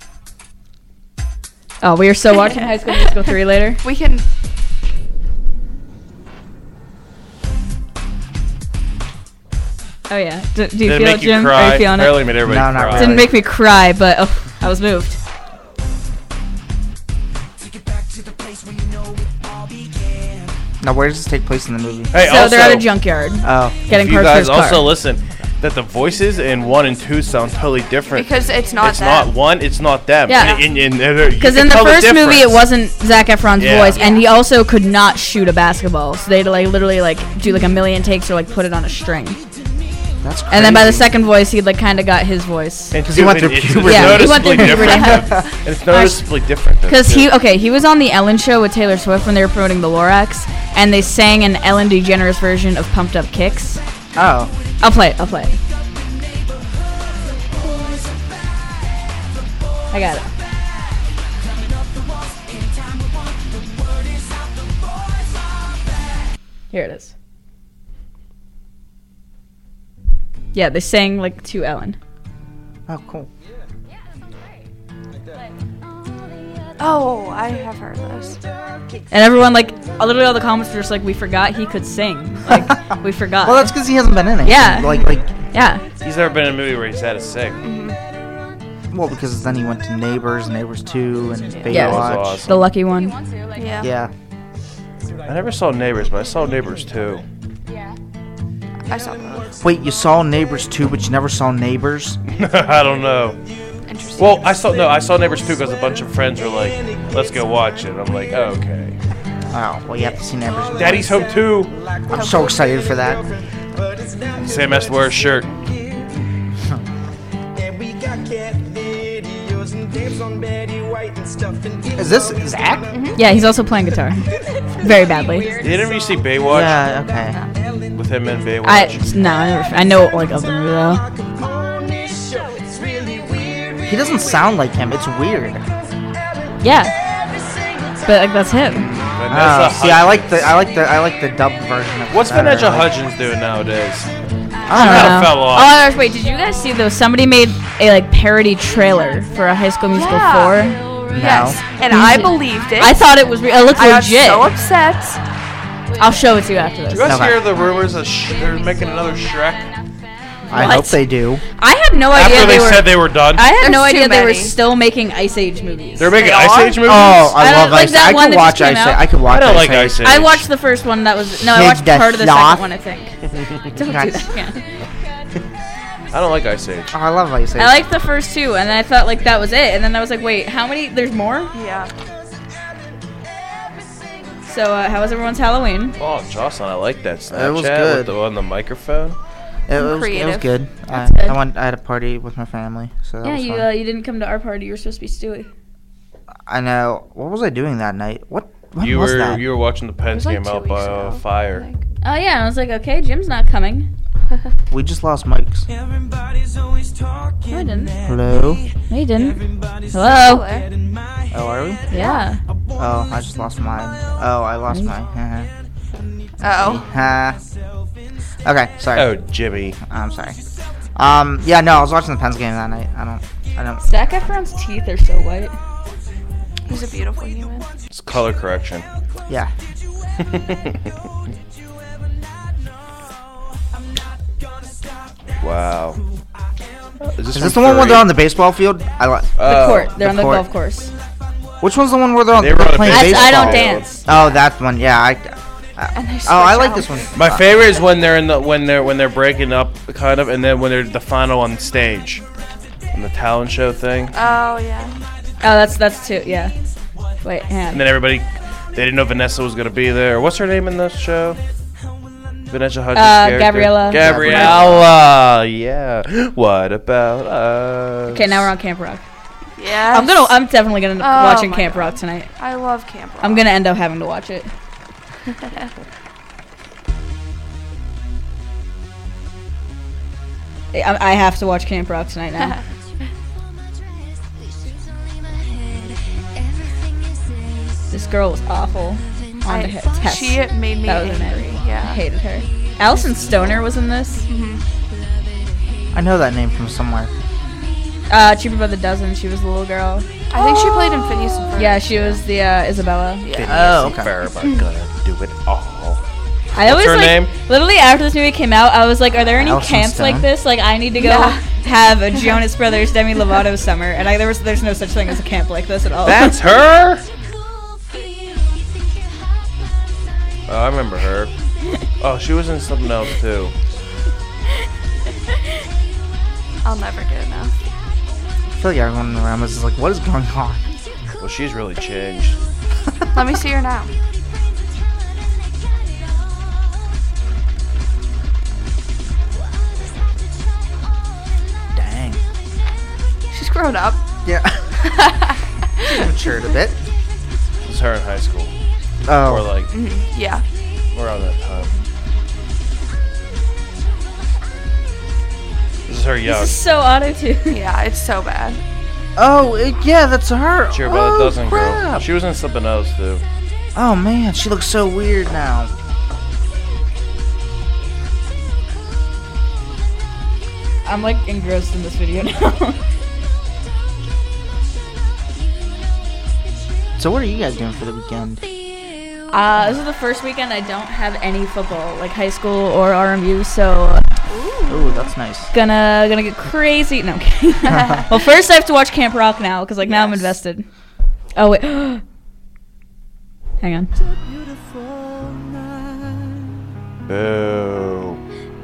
Oh, we are so watching High School Musical 3 later. We can. Oh yeah. Do you Did it feel it, make you Jim? Are cry? you feeling it? Apparently made everybody No, not cry. really. Didn't make me cry, but oh, I was moved. Now, where does this take place in the movie? Hey, So also, they're at a junkyard Oh, getting you parts for guys his car. also listen that the voices in 1 and 2 sound totally different. Because it's not it's them. not one. It's not them. Yeah. Because in the first movie, it wasn't Zac Efron's Yeah. voice, and he also could not shoot a basketball, so they'd like literally like do like a million takes or like put it on a string. that's crazy. And then by the second voice, he'd like kind of got his voice. Because he went through puberty. Yeah, he went through noticeably puberty. different. And it's noticeably different. though, Because too. he was on the Ellen Show with Taylor Swift when they were promoting the Lorax, and they sang an Ellen DeGeneres version of Pumped Up Kicks. Oh, I'll play it. I got it. Here it is. Yeah, they sang like to Ellen. oh, cool. Oh, I have heard this. And everyone, like, literally all the comments were just like, we forgot he could sing. Like, we forgot. Well, that's because he hasn't been in it. Yeah. Like, yeah. He's never been in a movie where he's had to sing. well, because then he went to Neighbors, Neighbors 2, and Baywatch. Yeah. That was awesome. The lucky one. Yeah. Yeah. I never saw Neighbors, but I saw Neighbors too. I saw those. Wait, you saw Neighbors 2, but you never saw Neighbors? I don't know. Interesting. Well, I saw Neighbors 2 because a bunch of friends were like, "Let's go watch it." I'm like, oh, "Okay." Oh, well, you have to see Neighbors. Daddy's Home 2. I'm so excited for that. Sam has to wear a shirt. Is this Zach? Yeah, he's also playing guitar. Very badly. Didn't you see Baywatch Yeah, okay. with him in Baywatch? I know like of the movie though. He doesn't sound like him. It's weird. Yeah. But like that's him. Vanessa See, I Hudgens. like the dubbed version of What's it better, Vanessa like- Hudgens doing nowadays? I don't kinda know. fell off. Oh, wait, did you guys see though? Somebody made a like parody trailer for a High School Musical 4. Yes, and I believed it. I thought it was it looked I got legit. so upset. I'll show it to you after this. You guys Okay. hear the rumors that they're making another Shrek? I What? hope they do. I had no idea After they were. said they were done. I had There's no too idea they were many. still making Ice Age movies. They're making They Ice are? Age movies? Oh, I I love like Ice Age. that I one could that watch just came Ice Age. out. I could watch I don't Ice like Age. Ice Age. I watched the first one. That was no. I Kid watched part of the does not. second one. I think. Don't do Guys. that. Yeah. I don't like Ice Age. Oh, I love Ice Age. I liked the first two, and then I thought like that was it, and then I was like, wait, how many? There's more. Yeah. So how was everyone's Halloween? Oh, Jocelyn, I like that Snapchat It was good. with the on the microphone. It was Creative. good. That's good. I had a party with my family, so that Yeah, was you fun. you didn't come to our party. You were supposed to be Stewie. I know. What was I doing that night? What You was were that? you were watching the It Pens was like game 2 out weeks by ago, a I fire. think. Oh yeah, and I was like, okay, Jim's not coming. We just lost mics. No, I didn't. Hello? No, you didn't. Hello. Hello. Oh, are we? Yeah. Oh, I just lost mine. Oh, I lost mine. Uh-oh. Okay, sorry. Oh, Jimmy. I'm sorry. Yeah, no, I was watching the Pens game that night. I don't. Zac Efron's teeth are so white. He's a beautiful human. It's color correction. Yeah. Wow. Is this the one where they're on the baseball field? The court. They're on the court. golf course. Which one's the one where they're They were on the playing baseball That's I baseball? don't field. dance. Oh, that one. Yeah, And they oh, I switch like out. this one. My favorite is when they're in the when they're breaking up kind of, and then when they're the final on stage, on the talent show thing, Oh, yeah. Oh, that's two. Yeah. Wait, hang and on. then everybody they didn't know Vanessa was gonna be there. What's her name in the show? Vanessa Hudgens' character? Gabriella. Gabriella. Yeah. What about us? Okay, now we're on Camp Rock. Yeah. I'm definitely gonna end up Oh watching my Camp God. Rock tonight. I love Camp Rock. I'm gonna end up having to watch it. I have to watch Camp Rock tonight now. This girl was awful on the test. She made me That was angry. I Yeah. hated her. Allison Stoner was in this. I know that name from somewhere. Cheaper by the Dozen. She was the little girl. I think she played in Phineas and Ferb. Yeah, she was the Isabella. Oh, okay. Verb, I'm gonna do it all. I always her like name? literally after this movie came out, I was like, are there any Allison camps Stone. like this? Like I need to go Yeah. have a Jonas Brothers Demi Lovato summer, and there's no such thing as a camp like this at all. That's her. Oh, I remember her. Oh, she was in something else too. I'll never get enough. I feel like everyone around us is like, what is going on? Well, she's really changed. Let me see her now. Dang. She's grown up. Yeah. She's matured a bit. This is her in high school, Oh. or like Yeah. around that time. This is her young. This is so auto tune. Yeah, it's so bad. Oh, yeah, that's her. Cheer by the Oh, Dozen girl. crap. She was in something else too. Oh man, she looks so weird now. I'm like engrossed in this video now. So what are you guys doing for the weekend? This is the first weekend I don't have any football, like high school or RMU, so Ooh, that's nice. gonna get crazy. No, I'm kidding. Well, first I have to watch Camp Rock now, because like now I'm Yes. invested. Oh wait, hang on. Boo.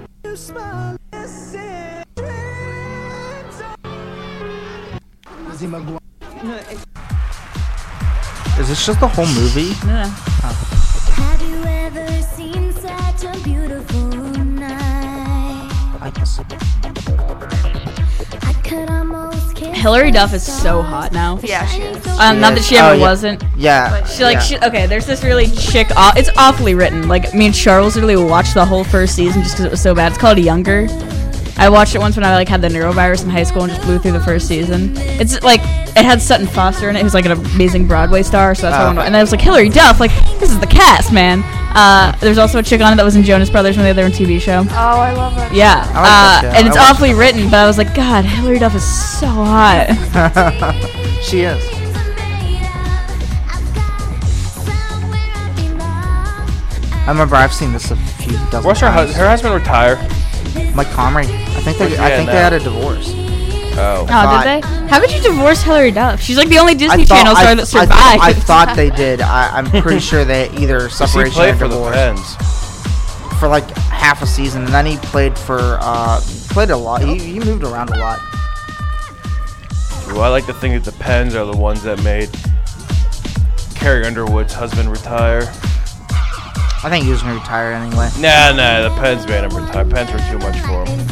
Is this just the whole movie? No, no. Have you ever seen such a beautiful night? I guess. I could almost kiss Hillary the Duff is so hot now. Yeah, she is. Not that she Oh, ever yeah. wasn't. Yeah. She like yeah. okay. There's this really chick. It's awfully written. Like me and Charles literally watched the whole first season just because it was so bad. It's called Younger. I watched it once when I like had the neurovirus in high school and just blew through the first season. It's like it had Sutton Foster in it, who's like an amazing Broadway star. So that's why I wanted. And I was like Hillary Duff. Like this is the cast, man. There's also a chick on it that was in Jonas Brothers when they were there on TV show. Oh, I love that. Yeah, I like that show. and it's I watched awfully written, but I was like, God, Hillary Duff is so hot. She is. I remember I've seen this a few dozen What's her times. husband? Her husband retired. Mike Comrie. I think they Yeah, no. had a divorce. Oh. Oh, did they? How could you divorce Hilary Duff? She's like the only Disney I thought- Channel star I- that I survived. thought- I thought they did. I'm pretty sure they either He separation played or for the divorce Pens. for like half a season, and then he played for played a lot. He moved around a lot. Well, I like to think that the Pens are the ones that made Carrie Underwood's husband retire. I think he was gonna retire anyway. Nah, the Pens made him retire. Pens were too much for him.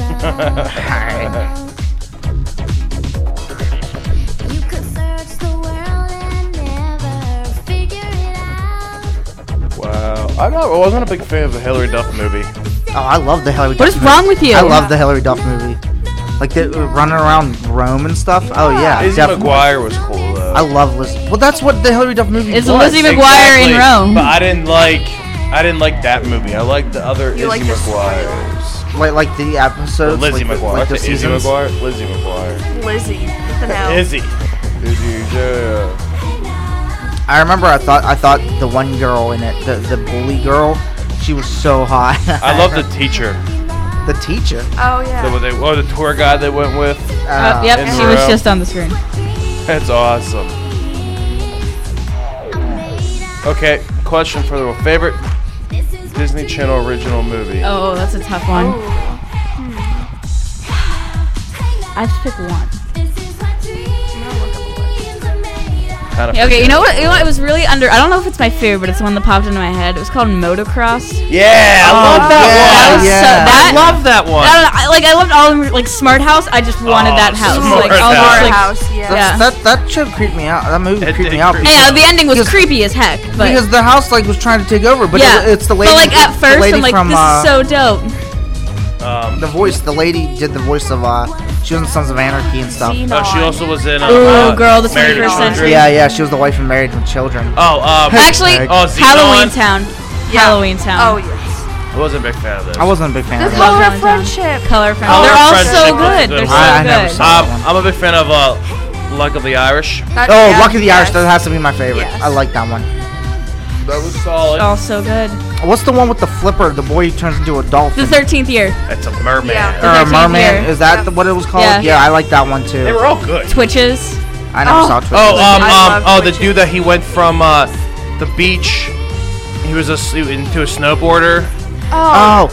You could search the world and never figure it out. Wow. I wasn't a big fan of the Hilary Duff movie. Oh, I love the Hilary Duff. What is movie. wrong with you? I love the Hilary Duff movie. Like they were running around Rome and stuff. Oh yeah, Lizzie definitely. McGuire was cool though. I love Lizzie. Well, that's what the Hilary Duff movie It's was. Lizzie McGuire in Rome. But I didn't like that movie. I liked the other You like Izzy the McGuire. Like the episodes. Lizzie like McGuire. Like the Izzy seasons. McGuire. Lizzie McGuire. Lizzie. With an L. Izzy, yeah. I remember I thought the one girl in it, the bully girl, she was so hot. I love the teacher. The teacher. Oh, yeah. The tour guide they went with. Yep, in she the was row. just on the screen. That's awesome. Okay, question for the favorite Disney Channel original movie. Oh, that's a tough one. I have to pick one. Kind of Okay, you know what? It was really under. I don't know if it's my favorite, but it's the one that popped into my head. It was called Motocross. Yeah, I love that yeah, one. yeah. I love that one. I loved all of them, like Smart House. I just wanted that house. Smart Like all House. those, like, House, yeah. Yeah. That show creeped me out. That movie It creeped did me out. creep And yeah, the ending was Because- creepy as heck. But Because the house like was trying to take over, but yeah, it's the lady. But like at the first, lady I'm like, from, this is so dope. the voice. The lady did the voice of she was in Sons of Anarchy and stuff. Xenon. She also was in Ooh, girl, the Married 21st with Children. century. Yeah, she was the wife of Married with Children. Oh, Actually, oh, Xenon. Halloween Town. Yeah. Halloween Town. Oh, yes. I wasn't a big fan of this. I wasn't a big fan The of that. Color Halloween of Town. Friendship. Color Friendship. Color They're all Friendship so was a good. good They're one. so I never good. saw that one. I'm a big fan of Luck of the Irish. Oh, Lucky the Irish. That has to be my favorite. Yes. I like that one. That was solid. All so good. What's the one with the flipper? The boy who turns into a dolphin. The 13th year. It's a merman. Yeah. or a 13th merman. year. Is that what it was called? Yeah. Yeah, I like that one too. They were all good. Twitches. I never saw Twitches. I love The Twitches. dude that he went from the beach. He was into a snowboarder. Oh.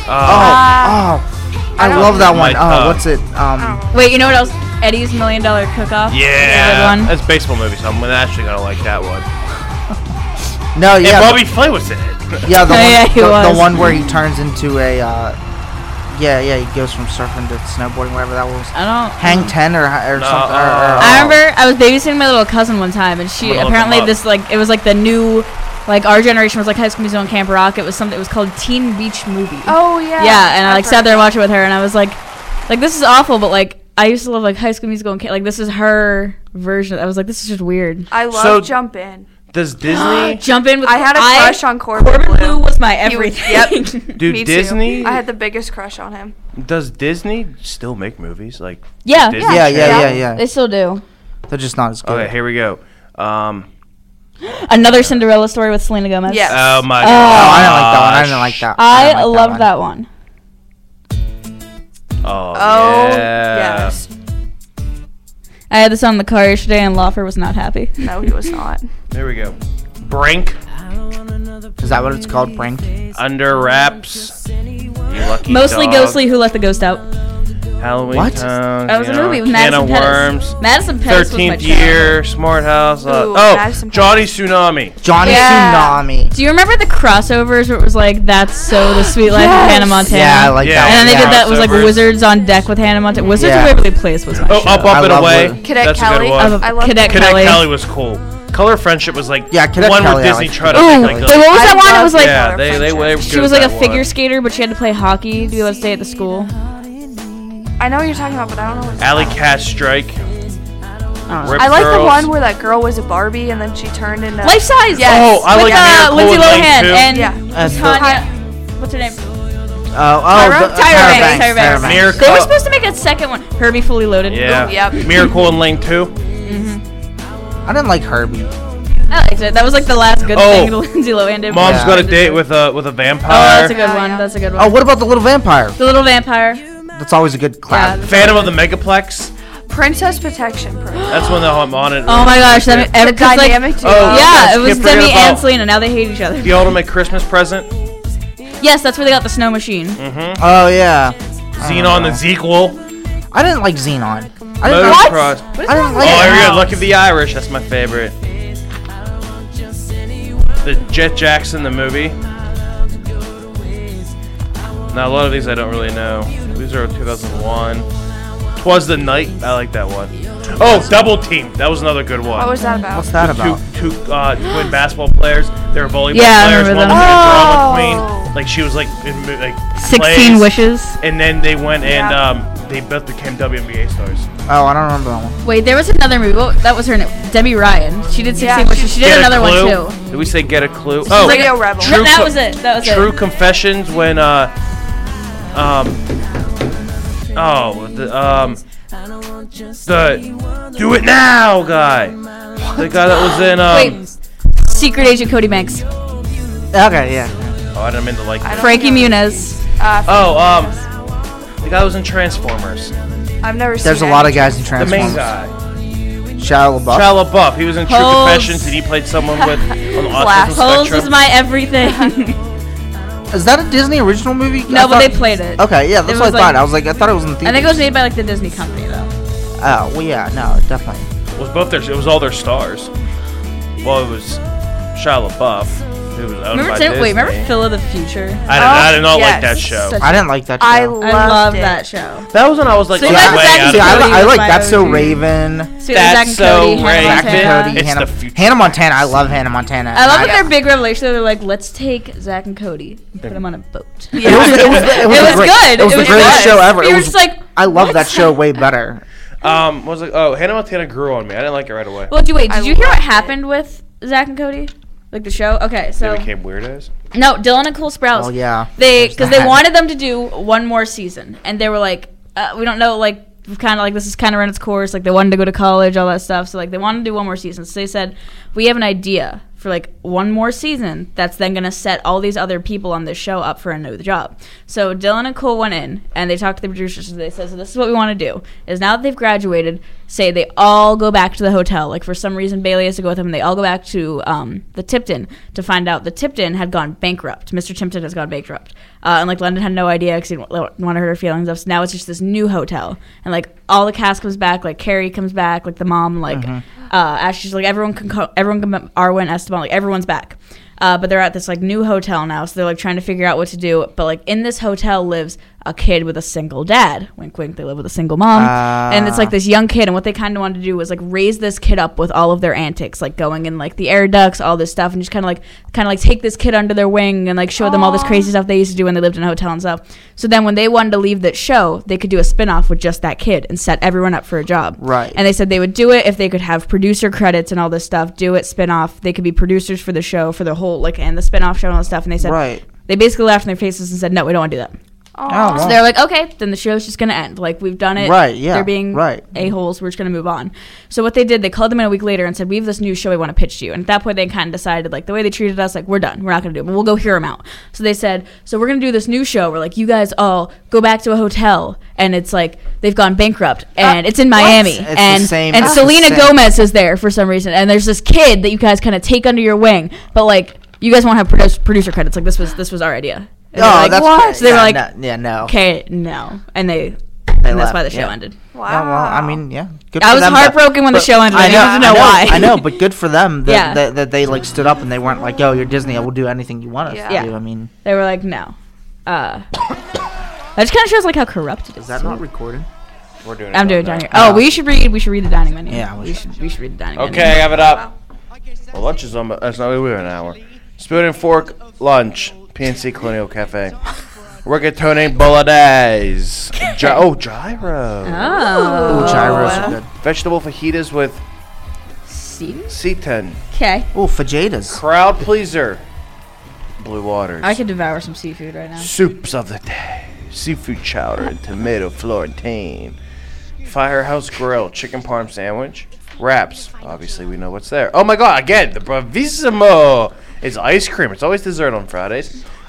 I don't love that one. Mike, What's it? Wait, you know what else? Eddie's $1 Million Cook-Off. Yeah, That's a good one. that's a baseball movie, so I'm actually gonna like that one. No, And yeah. Bobby Flay was in it. Yeah, the Oh, one, yeah, he the was. one where he turns into a. He goes from surfing to snowboarding, whatever that was. I don't. Hang 10 or something. I remember I was babysitting my little cousin one time, and she I'm gonna look apparently him up. this like it was like the new, like our generation was like High School Musical and Camp Rock. It was something. It was called Teen Beach Movie. Oh, yeah. Yeah, and I like I've sat there and heard watched it with her, and I was like this is awful, but like I used to love like High School Musical and Camp. Like this is her version. I was like, this is just weird. I love So- Jump In. Does Disney Jump in with. I had a crush on Corbin Blue. was my He was- everything. yep. do Me Disney too. I had the biggest crush on him. does Disney still make movies like Yeah. Disney Yeah, Channel? yeah. They still do. They're just not as good. Okay, here we go. Another Cinderella story with Selena Gomez. Yes. Oh my Oh, god. I didn't like that one. I didn't like that. I loved that one. Oh, Oh, yeah. yes. I had this on the car yesterday, and Lawfer was not happy. No, he was not. There we go. Brink Is that what it's called? Brink? under wraps. You lucky Mostly dog. Ghostly, Who Let the Ghost Out. Halloween What? Town. That was a you know, movie with Can Madison of Pettis. Worms. Madison Pettis was my 13th Year. Smart House. Ooh, Madison Johnny Tsunami. Johnny Yeah. Tsunami. Do you remember the crossovers where it was like, that's so the sweet life of Hannah Montana? Yeah, I like Yeah. that And then one. they did that, it was like Crossovers. Wizards on Deck with Hannah Montana. Wizards Yeah. of Waverly Place was my Oh, show. Up I and love Away. Wiz. Cadet That's a Kelly. good one. I love Cadet Cadet Cadet Kelly. Kelly was cool. Color Friendship was like Yeah, Cadet one Kelly, where I Disney like tried to Ooh, make like what was that one? It was like, yeah, they were she good was at like a that figure one. skater, but she had to play hockey to be able to stay at the school. I know what you're talking about, but I don't know what it's Alley called. Cat Strike. Rip I like the Curls. one where that girl was a Barbie and then she turned into Life Size! Yes. Oh, I With like Miracle Lindsay in Lane Lohan 2. and Yeah. Tanya. What's her name? Tyra Tyra Banks. Miracle. They were supposed to make a second one. Herbie Fully Loaded. Yeah. Ooh, yep. Miracle in Lane 2. I didn't like Herbie. I liked it. That was like the last good Oh. thing that Lindsay Lohan did. Mom's Yeah. got a date with a vampire. Oh, that's a good Oh, one. yeah. That's a good Oh, one. what about the little vampire? The Little Vampire. The That's always a good class. Yeah. Phantom of the Megaplex. Princess Protection Program. That's when I'm on it. Oh my gosh, The dynamic duo. Oh, yeah, yes, it was can't forget Demi about and Selena. Now they hate each other. The ultimate Christmas present. Yes, that's where they got the snow machine. Oh yeah. Xenon the sequel. I didn't like Xenon. I Motor didn't like. Cross. I didn't like. Oh, it. here we go. Lucky the Irish. That's my favorite. The Jet Jackson, the movie. Now, a lot of these I don't really know. These are 2001. 'Twas the Night. I like that one. Oh, Double Team. That was another good one. What was that about? What's that about? Two twin basketball players. They were volleyball Yeah, I players. remember One was them. like a drama Oh. queen. Like, she was like in like 16 plays. wishes. And then they went Yeah. and they both became WNBA stars. Oh, I don't remember that one. Wait, there was another movie. That was her name. Debbie Ryan. She did 16 Yeah, wishes. She did Get a another one Clue? too. Did we say Get a Clue? Oh, Oh, Radio Rebel. True that Co- was it. That was True it. Confessions when the Do It Now guy. The guy that was in Wait, Secret Agent Cody Banks. Okay, yeah. Oh, I didn't mean to like that. Frankie Muniz. The guy that was in Transformers. I've never seen There's a lot of any. guys in The Transformers. main guy. Shia LaBeouf. Shia LaBeouf. He was in True Holes. Confessions and he played someone with on the Flash. autism Holes spectrum. is my everything. Is that a Disney original movie? No, I but they thought- played it. Okay, yeah, that's It what I was thought. like- I was like, I thought it was in theaters. I think it was made by like the Disney company though. Oh, well, yeah, no, definitely. It was both their. It was all their stars. Well, it was Shia LaBeouf. It was owned by Disney. Remember Phil of the Future? I did not like yes. that show. Such- I didn't like that show. I I loved love it. that show. That was when I was like, So way you like Zack out See, of and it. Cody I was like my That's So OG. Raven. So That's Zack and So Cody, Hannah Raven. Zack Montana. and Cody. It's Hannah, the future. Hannah Montana. I love Hannah Montana. I love that their big revelation. They're like, let's take Zack and Cody and put them on a boat. It was good. It was good. It was the greatest good. show ever. We It were was just like, I love that what's show way better. Was like, oh, Hannah Montana grew on me. I didn't like it right away. Well, did I you hear what loved it. happened with Zack and Cody? Like the show? Okay, so They became weirdos. no, Dylan and Cole Sprouse. Oh, yeah. Because There's they that. wanted them to do one more season, and they were like, we don't know, like kind of like this is kind of run its course. Like they wanted to go to college, all that stuff. So like they wanted to do one more season. So they said, we have an idea for like one more season that's then gonna set all these other people on this show up for another job. So Dylan and Cole went in and they talked to the producers and they said, so this is what we want to do is now that they've graduated, say they all go back to the hotel. Like for some reason Bailey has to go with them and they all go back to the Tipton to find out the Tipton had gone bankrupt. Mr. Tipton has gone bankrupt. And like London had no idea because he didn't want to hurt her feelings of. So now it's just this new hotel and like all the cast comes back. Like Carrie comes back, like the mom, like Ashley's, like everyone can Arwen, Esteban, like everyone's back. But they're at this like new hotel now, so they're like trying to figure out what to do. But like in this hotel lives a kid with a single dad. Wink, wink. They live with a single mom, and it's like this young kid. And what they kind of wanted to do was like raise this kid up with all of their antics, like going in like the air ducts, all this stuff, and just kind of like take this kid under their wing and like show them all this crazy stuff they used to do when they lived in a hotel and stuff. So then when they wanted to leave that show, they could do a spin-off with just that kid and set everyone up for a job. Right. And they said they would do it if they could have producer credits and all this stuff, do it spin-off. They could be producers for the show, for the whole, like, and the spin-off show and all this stuff. And they said, Right. they basically laughed in their faces and said, no, we don't want to do that. Oh, So wow. they're like, okay, then the show's just going to end. Like, we've done it. Right, yeah, They're being right. a-holes. We're just going to move on. So what they did, they called them in a week later and said, we have this new show we want to pitch to you. And at that point, they kind of decided, like, the way they treated us, like, we're done. We're not going to do it, but we'll go hear them out. So they said, so we're going to do this new show where, like, you guys all go back to a hotel, and it's, like, they've gone bankrupt, and it's in Miami. It's the and same- and it's the Selena same. Gomez is there for some reason. And there's this kid that you guys kind of take under your wing, but, like, you guys won't have producer credits. Like, this was our idea. And Oh, they're like, that's what? So they were like, no. okay, no. And and that's left, why the show yeah. ended. Wow. Yeah, well, I mean, yeah. Good I for was them, heartbroken when the but- show ended. I needed to know why. I know, but good for them that, Yeah. that they like stood up and they weren't like, "Yo, you're Disney. I will do anything you want us Yeah. to do." I mean, They were like, no. That just kind of shows like how corrupt it is. is that too. not recorded? We're doing it. I'm doing it now. down here. Oh, we should read the dining menu. Yeah, we should read the dining menu. Okay, I have it up. Well, lunch is almost. That's not. We're an hour. Spoon and fork lunch. PNC Colonial Cafe. Rigatoni bolognese. Gyro. Oh. Ooh, gyros are good. Vegetable fajitas with See? seitan. Okay. Ooh, fajitas. Crowd pleaser. Blue Waters. I could devour some seafood right now. Soups of the day. Seafood chowder and tomato Florentine. Firehouse Grill chicken parm sandwich. Wraps. Obviously, we know what's there. Oh my god, again, the Bravissimo. It's ice cream. It's always dessert on Fridays.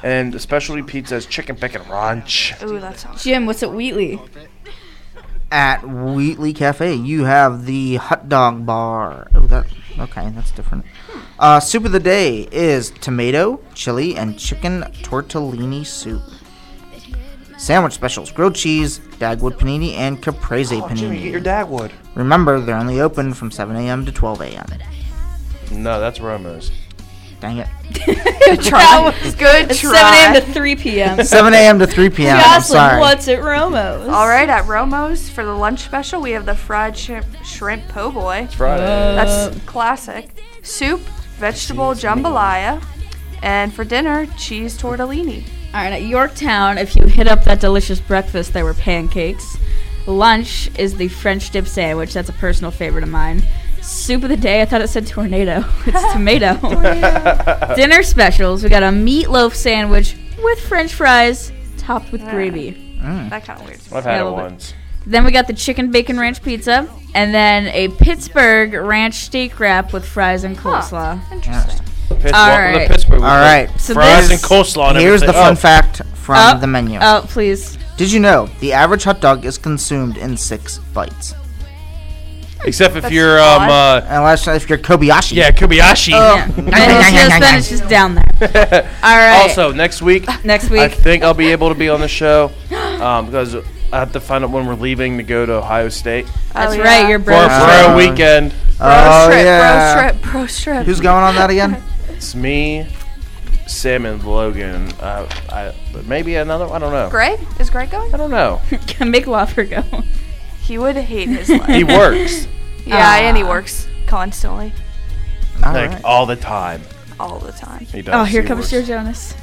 And the specialty pizza is chicken bacon ranch. Ooh, that sounds. Jim, what's at Wheatley? At Wheatley Cafe, you have the hot dog bar. Oh, that's different. Soup of the day is tomato, chili, and chicken tortellini soup. Sandwich specials: grilled cheese, Dagwood panini, and caprese Oh, Jimmy, get your panini. Dagwood. Remember, they're only open from 7 a.m. to 12 a.m. No, that's Romo's. Dang it. Good try. Good It's try. 7 a.m. to 3 p.m. 7 a.m. to 3 p.m. I'm Jocelyn, sorry. what's at Romo's? All right, at Romo's for the lunch special, we have the fried shrimp po' boy. It's Friday. That's classic. Soup, vegetable jambalaya, and for dinner, cheese tortellini. All right, at Yorktown, if you hit up that delicious breakfast, there were pancakes. Lunch is the French dip sandwich. That's a personal favorite of mine. Soup of the day, I thought it said tornado. It's tomato. Dinner specials, we got a meatloaf sandwich with French fries topped with gravy. That kind of weird. I've had Yeah, a it little bit. once. Then we got the chicken bacon ranch pizza, and then a Pittsburgh ranch steak wrap with fries and coleslaw. Interesting. Alright. Pittsburgh. All right. So Fries this- and coleslaw and Here's the everything. fun fact from Oh, the menu. Oh, please. Did you know the average hot dog is consumed in 6 bites? Except if That's you're odd. Unless if you're Kobayashi. yeah, Kobayashi. Yeah. And then it's just down there. All right. Also, next week, Next I week. think I'll be able to be on the show because I have to find out when we're leaving to go to Ohio State That's Oh, right, yeah. your for bro. a pro weekend. Oh, Bro yeah. strip, bro strip. Who's going on that again? It's me, Sam, and Logan. Maybe another. I don't know. Greg? Is Greg going? I don't know. Make Loffer go. He would hate his life. He works Yeah, and he works constantly, All like right. all the time. all the time. He does. Oh, here He comes works. Joe Jonas.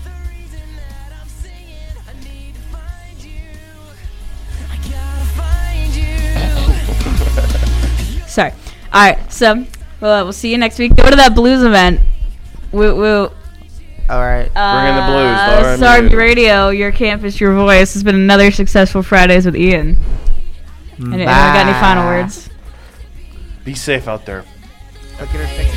Sorry. All right, so we'll see you next week. Go to that blues event. We'll All right. Bring in the blues, Laura and Sarby you. Radio, your campus, your voice. Has been another successful Fridays with Ian. Anyone got any final words? Be safe out there. Look at her face.